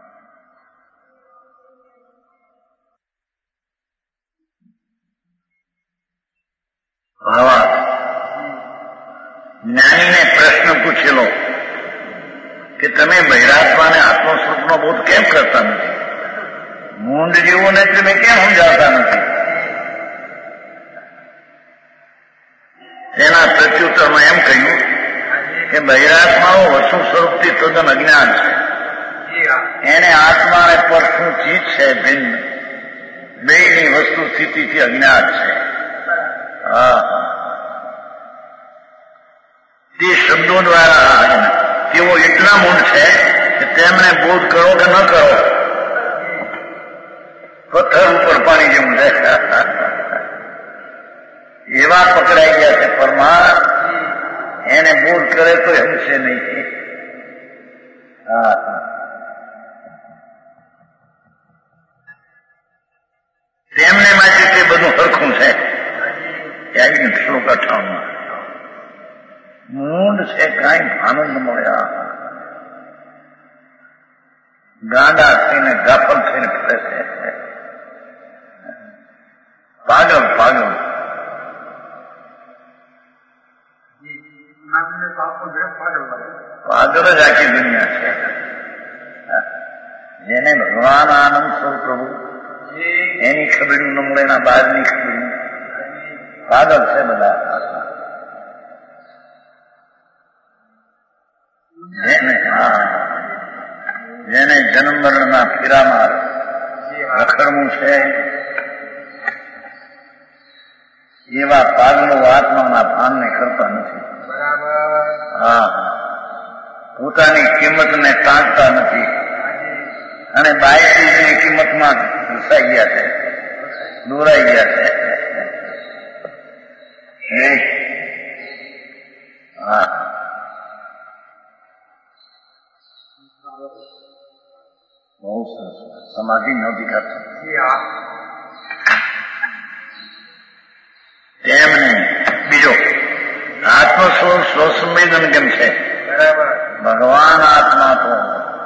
ભાવાર્થ. જ્ઞાનીને પ્રશ્ન પૂછેલો કે તમે બહિરાત્માને આત્મ સ્વરૂપનો બોધ કેમ કરતા નથી? મૂંડ જેવું ને તમે કેમ સમજાવતા નથી? તેના પ્રત્યુત્તરમાં એમ કહ્યું કે બહિરાત્માઓ વસ્તુ સ્વરૂપથી તદ્દન અજ્ઞાન છે. એને આત્માને પર શું ચીજ છે ભિન્ન, બેની વસ્તુ સ્થિતિથી અજ્ઞાન છે. હા તે શબ્દો દ્વારા તેઓ એટલા મૂળ છે કે તેમને બોધ કરો કે ન કરો પથ્થર ઉપર પાણી જેવું છે. એવા પકડાઈ ગયા છે પરમાર, એને બોધ કરે તો હમશે નહીં. હા તેમને માટે તે બધું સરખું છે. ત્યાગી શ્લોક અઠાવનમાં મૂંડ છે, કાંઈ આનંદ મળ્યા. ગાંડા થઈને ગાફલ થઈને ફરે છે. પાગલ પાગલ પાગલ જ આખી દુનિયા છે. જેને ભગવાન આનંદ સ્વરૂપ પ્રભુ એની ખબડી ન મળે ના બહારની ખબડી પાગલ છે બધા. જેને હા જેને જન્મ મરણના ફેરામાં રખડવું છે એવા પાગલો આત્માના ભાનને કરતા નથી. હા પોતાની કિંમતને ટાંકતા નથી અને બાયસીની કિંમતમાં ઘૂસાઈ ગયા છે, દોરાઈ ગયા છે. હા બહુ સરસ. સમાધિ નહોતી કરતી તેમને બીજો આત્મ સ્વરૂપ સ્વસંવેદન કેમ છે? ભગવાન આત્મા તો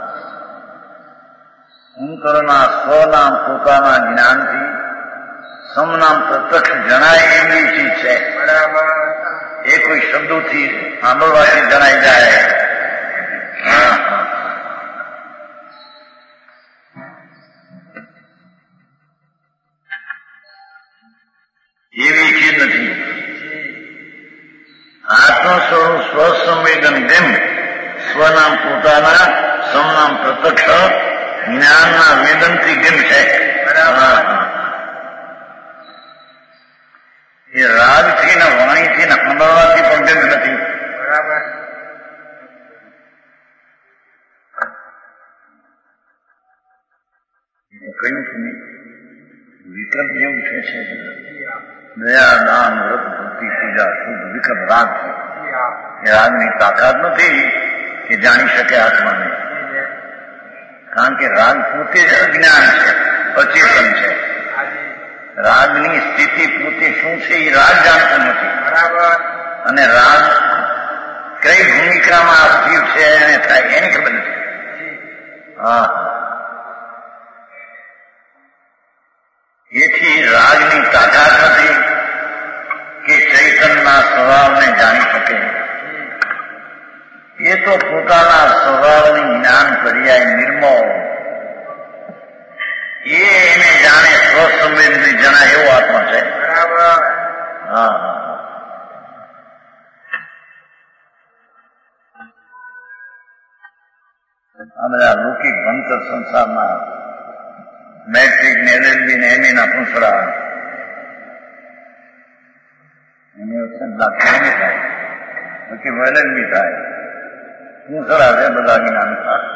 અંતરના સ્વનામ પોતાના જ્ઞાનથી સમનામ પ્રત્યક્ષ જણાય એવી ચીજ છે. એ કોઈ શબ્દોથી સાંભળવાથી જણાઈ જાય. હા હા એવી ચીજ નથી. આત્મ સ્વરૂપ સ્વસંવેદન જેમ સ્વનામ પોતાના સમનામ પ્રત્યક્ષ જ્ઞાનના વેદનથી કેમ છે? એ રાગથી ને વાણીથી ને સાંભળવાથી પણ કેમ નથી. બરાબર કહ્યું છે ને વિકલ્પ જેવું છે છે દયા દાન વ્રત ભક્તિ પૂજા શુદ્ધ વિકલ્પ રાગ છે. એ રાગની તાકાત નથી કે જાણી શકે આત્માને, કારણ કે રાગ પોતે જ અજ્ઞાન છે, અચેતન છે. રાગની સ્થિતિ પોતે શું છે એ રાગ જાણતો નથી. બરાબર. અને રાગ કઈ ભૂમિકામાં આપ્યું છે એને થાય એની ખબર નથી. હા એથી રાગની તાકાત નથી કે ચૈતનના સ્વભાવને જાણી શકે. એ તો પોતાના સ્વભાવની જ્ઞાન પર્યાય નિર્મળ એ એને જાણે સ્વસંવેદની જણાય એવો આત્મા છે. અંત સંસારમાં મેટ્રિક ને એલ એલ બી ને એમ એ ના પૂંછડા એની વચ્ચે લાગતું નહીં થાય, પછી વેલન બી થાય, પૂંછડા છે બધા જ્ઞાન.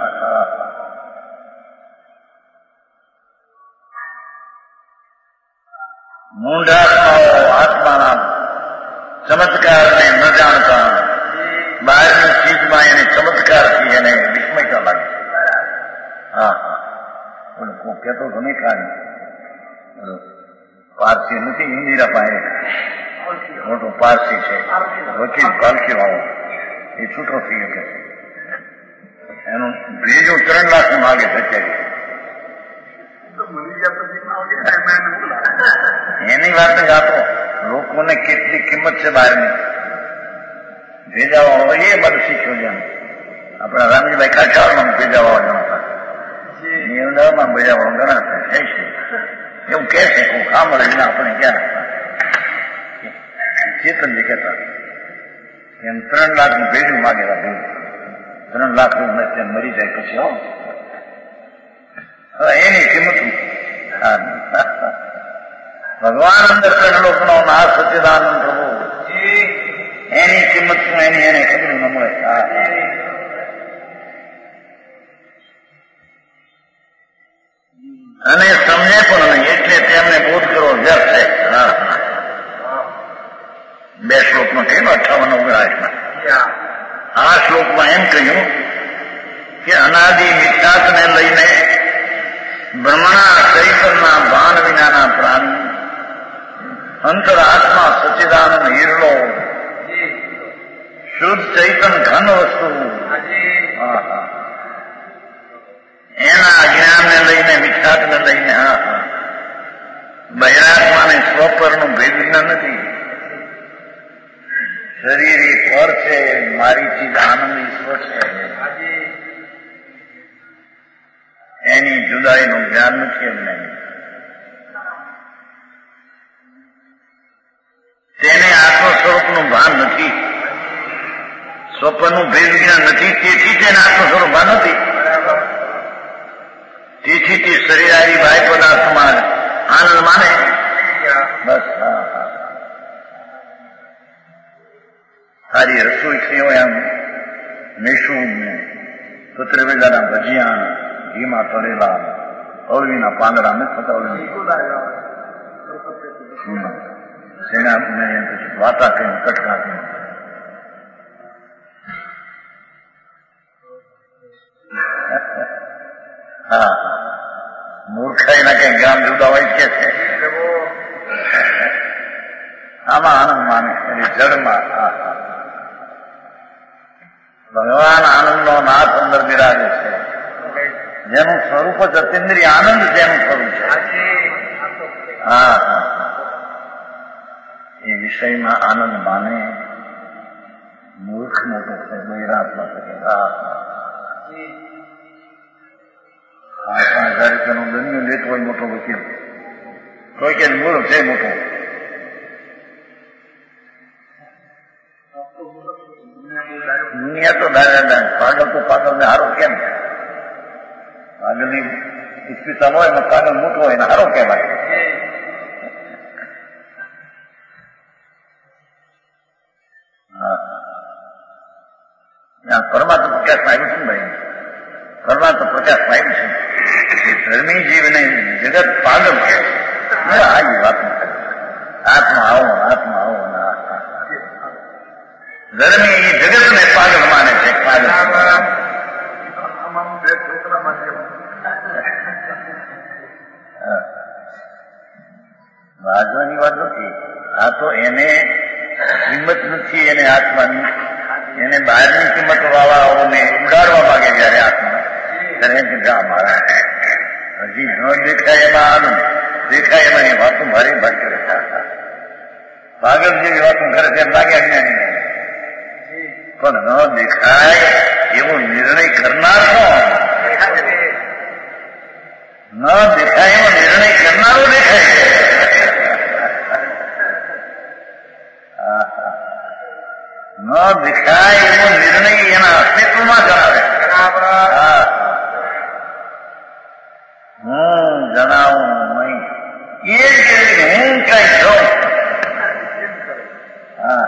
મૂંઢાત્માઓ આત્માના ચમત્કારને ન જાણતા બહારની ચીજમાં એને ચમત્કારથી એને વિસ્મયતા લાગે. હા હા બોલો કોઈ કહેતો તો નહીં ખાને પારસી નથી, ઇન્દિરા પાસે મોટો પારસી છે, વકીલ પાલખી વાળો, એ છૂટો થઈ શકે છે. એનું બીજું ત્રણ લાખ નું માગે છે અત્યારે. એની વાત ગાતો લોકોને કેટલી કિંમત છે બહારની ભેજાવાળો એ બધું શીખ્યો છે. આપણા રામજીભાઈ કાઠિયાવાડમાં ભેજાવાળો ગણતા, અમદાવાદમાં ભેજાવાળો ગણાતા છે. એવું કે છે કોઈ સાંભળે ના આપણે ક્યાં ચેતનજી કહેતા એમ ત્રણ લાખ નું ભેજું માગેલા ભેજ ત્રણ લાખ નું મરી જાય પછી હો એની કિંમત ભગવાન અંદર કરેલો નો ના સચ્ચિદાનંદ પ્રભુ એની કિંમત શું એની એને ખબર ન મળે. અને સમજે પણ નહીં એટલે તેમને બોધ કરવો વ્યર્થ છે. બે શ્લોકમાં કહ્યું અઠાવન ઓગણાસમાં આ શ્લોકમાં એમ કહ્યું કે અનાદિ મિથ્યાત્વને લઈને બ્રહ્મણા ચૈતનના ભાન વિનાના પ્રાણી અંતરાત્મા સચ્ચિદાનંદ હિરલો શુદ્ધ ચૈતન ઘન વસ્તુ એના અજ્ઞાનને લઈને મિથ્યાત્વને લઈને હા હા બહિરાત્માને સ્વપરનું ભેદ વિજ્ઞાન નથી. શરીર એ પર છે, મારી ચીજ આનંદ ઈશ્વર છે, એની જુદાઈનું જ્ઞાન નથી એમને. તેને આત્મ સ્વરૂપનું ભાન નથી, સ્વપ્નનું ભેદ જ્ઞાન નથી, તેથી તેને આત્મ સ્વરૂપ ભાન નથી. તેથી તે શરીરારી બાહ્ય પદાર્થમાં આનંદ માને બસ. હા હા સારી રસોઈ થઈ હોય આમ મેશું ને પુત્રવેદાના ભજીયા ઘીમાં તળેલા અળવીના પાંદડા નથી થતા સેના પછી વાતા કઈ કટકા કઈ હા મૂર્ખાઈ ના કઈ ગામ જુદા હોય કે છે આમાં આનંદ માને એની જળમાં. હા હા ભગવાન આનંદનો નાથ અંદર બિરાજે છે, જેનું સ્વરૂપ જ અતિન્દ્રિય આનંદ જેનું સ્વરૂપ છે. હા હા એ વિષયમાં આનંદ માને મૂર્ખ મોટો છે, બૈરાત્મા શકે. હા પાંચ હજાર રૂપિયાનું દંડ લેતો હોય મોટો વકીલ, કોઈ કે મૂર્ખ છે મોટો. દુનિયા તો દાદા પાગલ તો પાગલ ને હારો કેમ? પાગલની ઇસ્પિતલ હોય ને પાગલ મોટો હોય ને હારો કહેવાય. પરમાત્મા પ્રકાશમાં આવ્યું છે ને ભાઈ, પરમાત્મા પ્રકાશમાં આવ્યું છે. ધર્મી જીવને જગત પાગલ કહે છે. આવી વાત આત્મા આવો આત્મા આવો ધર્મી એ જગત ને પાગલ માને છે. પાગલ વાંચવાની વાત નથી. આ તો એને કિંમત નથી, એને આત્માની એને બહારની કિંમત વાળાઓને ઉડાડવા માંગે જયારે આત્મા ત્યારે કે જા મારા હજી ન દેખાય એમાં આનંદ, દેખાય એમાં એ વાતો મારી ભાગ્ય રહેતા પાગલ જેવી વાતો કરે તેમ લાગે અજ્ઞાની, પણ ન દેખાય એવો નિર્ણય કરનાર કોણ? ન દેખાય એવો નિર્ણય કરનારો દેખાય. ન દેખાય એવો નિર્ણય એના અસ્તિત્વમાં જણાવે. જણાવું નહીં. એ જ હું કઈ છું. હા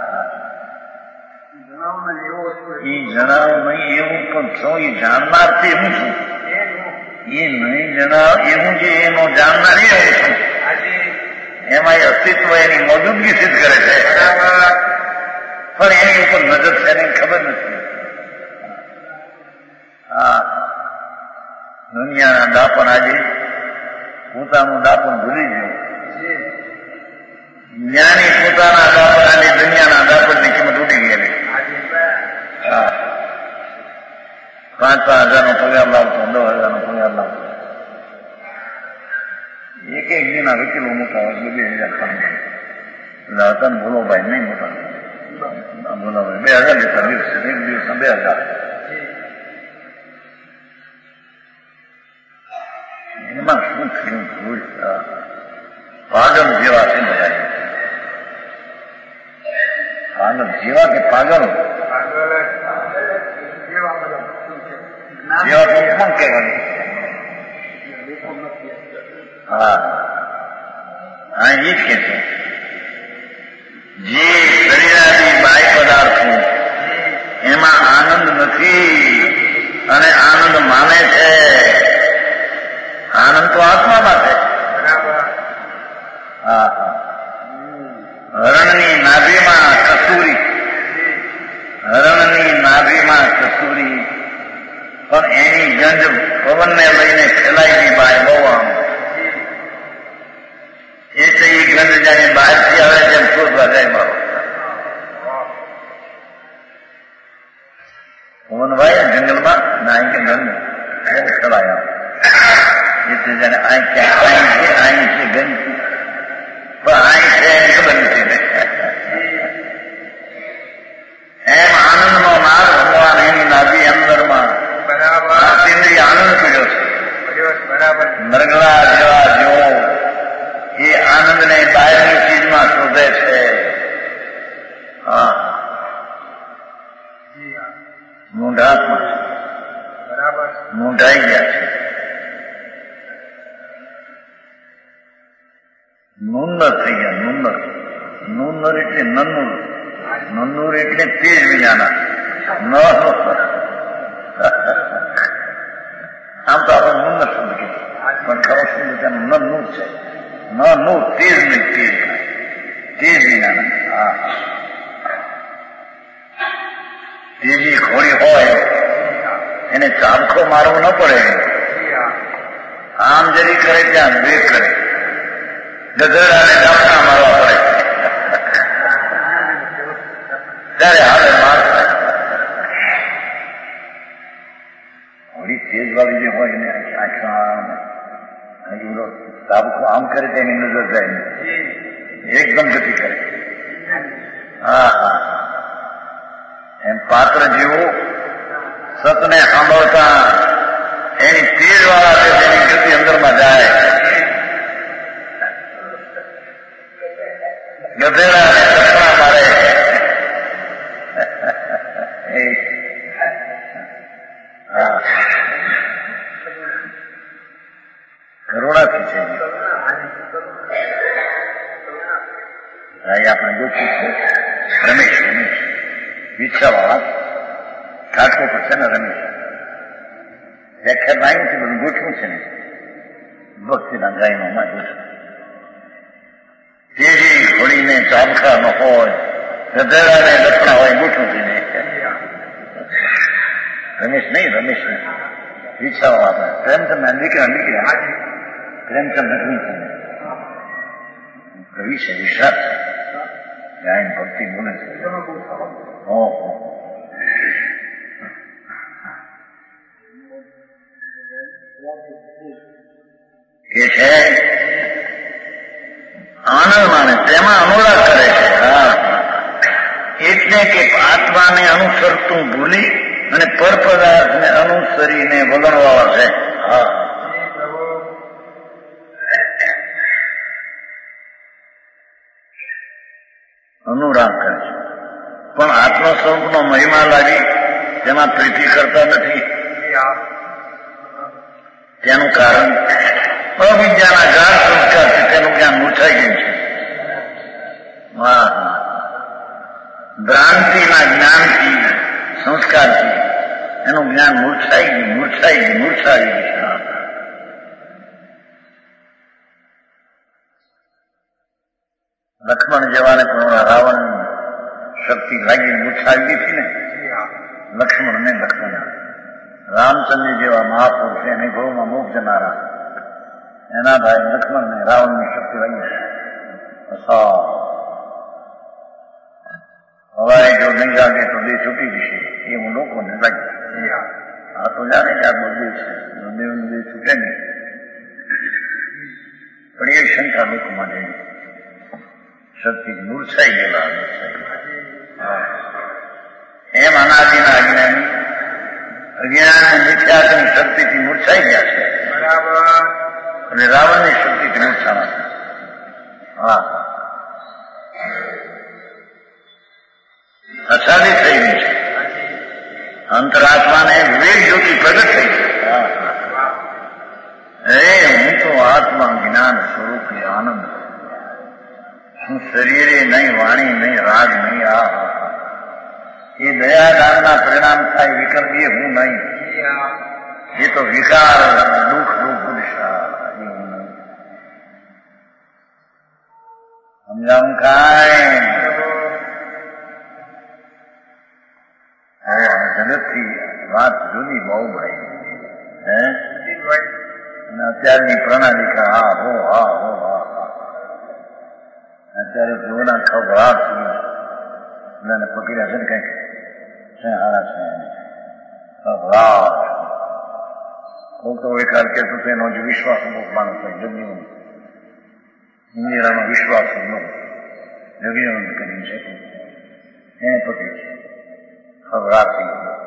એ જણાવું નહીં એવું પણ છું. એ જાણનાર તે હું છું. એ નહીં જણાવ એવું જે એનો જાણનાર એ હું છું. એમાં અસ્તિત્વ એની મોજૂદગી સિદ્ધ કરે છે. પણ એની ઉપર નજર છે એને ખબર નથી. હા દુનિયાના દાપણ આજે પોતાનું દાપણ ભૂલી ગયું. જ્ઞાની પોતાના દાપણ અને દુનિયાના દાપણની કિંમત ઉડી ગયેલી. હા પાંચ પાંચ હજાર નો પગાર લાવતો, દસ હજાર નો પગાર લાવતો. એક એક દિના વકીલો મોટા હોય બે બે હજાર પાંચ એટલે હતા ને ભોલોભાઈ નહીં મોટા ભોલાભાઈ બે હજાર લેતા દિવસ એક દિવસના બે હજાર. એમાં શું થયું? ભૂલ પાગલ જેવા છે બધા. પાગલ જેવા કે પાગલ જેવા તો કોણ કહેવાનું? હા હા એ જ કે છે જે શરીરાદી બાહ્ય પદાર્થો એમાં આનંદ નથી અને આનંદ માને છે. આનંદ તો આત્મામાં છે. હા હરણની નાભીમાં કસ્તુરી, હરણની નાભીમાં કસ્તુરી પણ એની ગંધ પવનને લઈને ફેલાયેલી બહાર બહુ આમ એટલે એ ગંધ જાણે બહારથી આવે તેમ શોધવા જાય મારો. પવનભાઈ જંગલમાં નાઈ કે ગંધ ફેલાયા એટલે જાણે આ ક્યાં અહીં છે અહીં છે ગંધ પણ અહીં છે એની ખબર નથી. એમ આનંદનો નાદ ભગવાન એની નાભી અંદરમાં ઇન્દ્રિય આનંદ પીડ્યો છે. મરગલા જેવા જેવો એ આનંદને બહારની ચીજમાં શોધે છે. હા મૂંઢાત્મા છે, મૂંઢાઈ ગયા છે. નુન્નર થઈ ગયા. નુન્નર નુન્નર એટલે નન્નુર, નન્નુર એટલે તેજ વિજાના. આમ તો આપણે નુન્નર શબ્દ કે પણ ખરો શબ્દ તેનું નન્નુર છે. ન નૂર તેજ નહીં, તેજ તેજ વિજાના. હા તેજી ખોડી હોય એને ચાબખો મારવો ન પડે. આમ જરી કરે ત્યાં વેગ કરે. ગધેડાને ડાપણા મારવા પડે ત્યારે હવે માર. થોડી તેજ વાળી જે હોય એને આંખો તાબકો આમ કરે તેની નજર જાય એકદમ ગતિ કરે. હા હા એમ પાત્ર જેવું સતને સાંભળતા એની તેજ વાળા છે તેની ગતિ અંદરમાં જાય. ગધેડાને ચકણા મારે કરુણાથી છે. આપણે ગોઠવું છે રમેશ રમેશ વિછાવાળા કાટકો પર છે ને રમેશ વ્યાખ્યા નાયું છે બધું ગોઠવું છે ને ભક્તિના ગાયનો માં ગોઠવું. તેજી ઘોડીને ચાબખા ન હોય, ગધેડાને લખણા હોય ગોઠવું છે ને રમેશ નહીં રમેશ નહીં વિછાવા આપણે પ્રેમચંદ નીકળ્યા નીકળ્યા પ્રેમચંદ નકવી છે કવિ છે વિશ્રાપ છે ગાયન ભક્તિ બોલે છે. ઓહો એ છે આનંદ માને તેમાં અનુરાગ કરે છે. હા એટલે કે આત્માને અનુસરતું ભૂલી અને પરપદાર્થને અનુસરીને વલણવા છે. હા અનુરાગ કરે છે પણ આત્મ સ્વરૂપનો મહિમા લાગી તેમાં પ્રીતિ કરતા નથી. તેનું કારણ અવિદ્યાના ગાઢ સંસ્કારથી તેનું જ્ઞાન મૂર્છાઈ ગયું છે. હા હા ભ્રાંતિના જ્ઞાનથી સંસ્કારથી એનું જ્ઞાન મૂર્છાઈ ગયું મૂર્છાઈ ગયું મૂર્છાઈ ગયું. લક્ષ્મણ જેવાને પણ રાવણની શક્તિ લાગી મૂર્છાઈ ગઈ હતી ને લક્ષ્મણ ને લક્ષ્મણ રામચંદ્ર જેવા મહાપુરુષ એને ગૌમાં મોક્ષ જનારા એના ભાઈ લક્ષ્મણ ને રાવણની શક્તિ લાગી. હવારે જો નહીં જાગે તો બે છૂટી જશે એવું લોકોને લાગે. આ તો જાણે કે આ બધું છે દેવ બે છૂટે નહીં પણ એ શંકા લોકોમાં જઈ શક્તિ મૂર્છાઈ ગયેલા એમ અનાદિના અજ્ઞાની અજ્ઞાન મિથ્યાની શક્તિથી મૂર્છાઈ ગયા છે અને રાવણની શક્તિથી મૂર્છાના છે. હા અસાધી થઈ ગઈ છે. અંતરાત્માને વિવેક જ્યોતિ પ્રગટ થઈ છે. હે હું તો આત્મા જ્ઞાન સ્વરૂપ આનંદ હું શરીરે નહીં વાણી નહીં રાગ નહીં. આ એ દયાદાનના પરિણામ થાય વિકલ્પ એ હું નહીં. એ તો વિકાર દુઃખ રૂપ પુરુષા સમજાવું કાંઈ જગતથી વાત જુદી બહુ ભાઈ હે અને અત્યારની પ્રણાલિકા હા હો હા હો હા અત્યારે જોના ખબરાટ એને પકડ્યા છે ને કઈક છે હારા છે ખબરાટ હું તો એકાદ કહેતો એનો જ વિશ્વાસ અમુક માણસ જગ્યાનો ઇન્દિરાનો વિશ્વાસ ન જગ્યાનો કરી છે એને પકડી છે ખબરાટ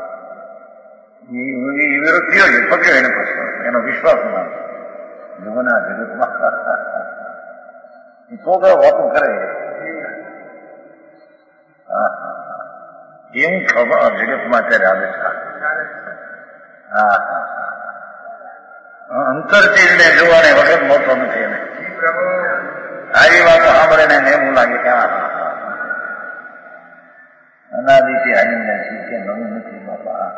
વિરોધ થયો છે પકડ્યો એને પછી એનો વિશ્વાસ ના જગના જગતમાં છોકરો વાતું કરે એમ ખબર જગતમાં અત્યારે આવે છે. હા હા અંતરચીજને જોવાને વખત મોટો નથી એને આવી વાતો સાંભળે ને એવું લાગે કે હા અનાદિથી આવીને કે નવું નથી બાપા.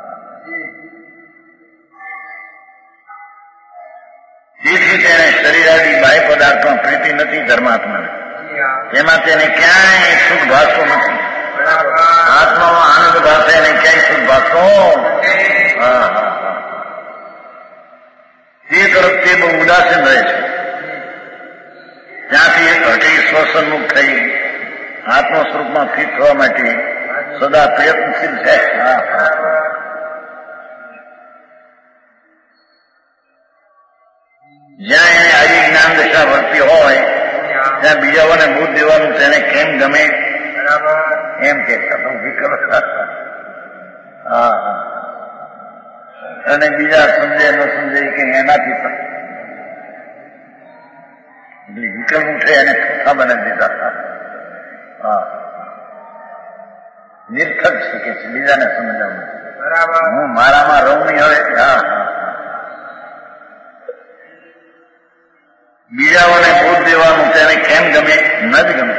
તેથી તેને શરીરાદી બાહ્ય પદાર્થમાં પ્રીતિ નથી ધર્માત્માને એમાં તેને ક્યાંય સુખ ભાસતો નથી. આત્મામાં આનંદ ભાષે એને ક્યાંય સુખ ભાસતો હા હા હા તે તરફ તે બહુ ઉદાસીન રહે છે. ત્યાંથી હટી સ્વસન્મુખ થઈ આત્મ સ્વરૂપમાં ફિટ થવા માટે સદા પ્રયત્નશીલ છે. હા હા જ્યાં એને આવી જ્ઞાન દશા વર્તી હોય ત્યાં બીજાઓને બુદ્ધ દેવાનું તેને કેમ ગમે એમ કે વિકલ્પ હા હા અને બીજા સમજે ન સમજે કે એનાથી વિકલ્પ ઉઠે એને ખોખા બનાવી દીધા. હા નિર્થક શીખે છે બીજાને સમજાવું હું મારામાં રહું નહીં હવે. હા હા બીજાઓને બોધ દેવાનું તેને કેમ ગમે ન જ ગમે.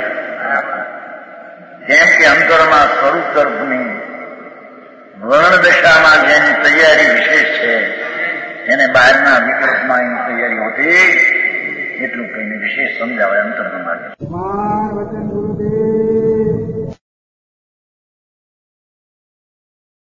કેમ કે અંતરમાં સ્વરૂપ તરફની વર્ણ દશામાં જેની તૈયારી વિશેષ છે એને બહારના વિકલ્પમાં એની તૈયારી હોતી એટલું કહીને વિશેષ સમજાવે અંતરના માટે.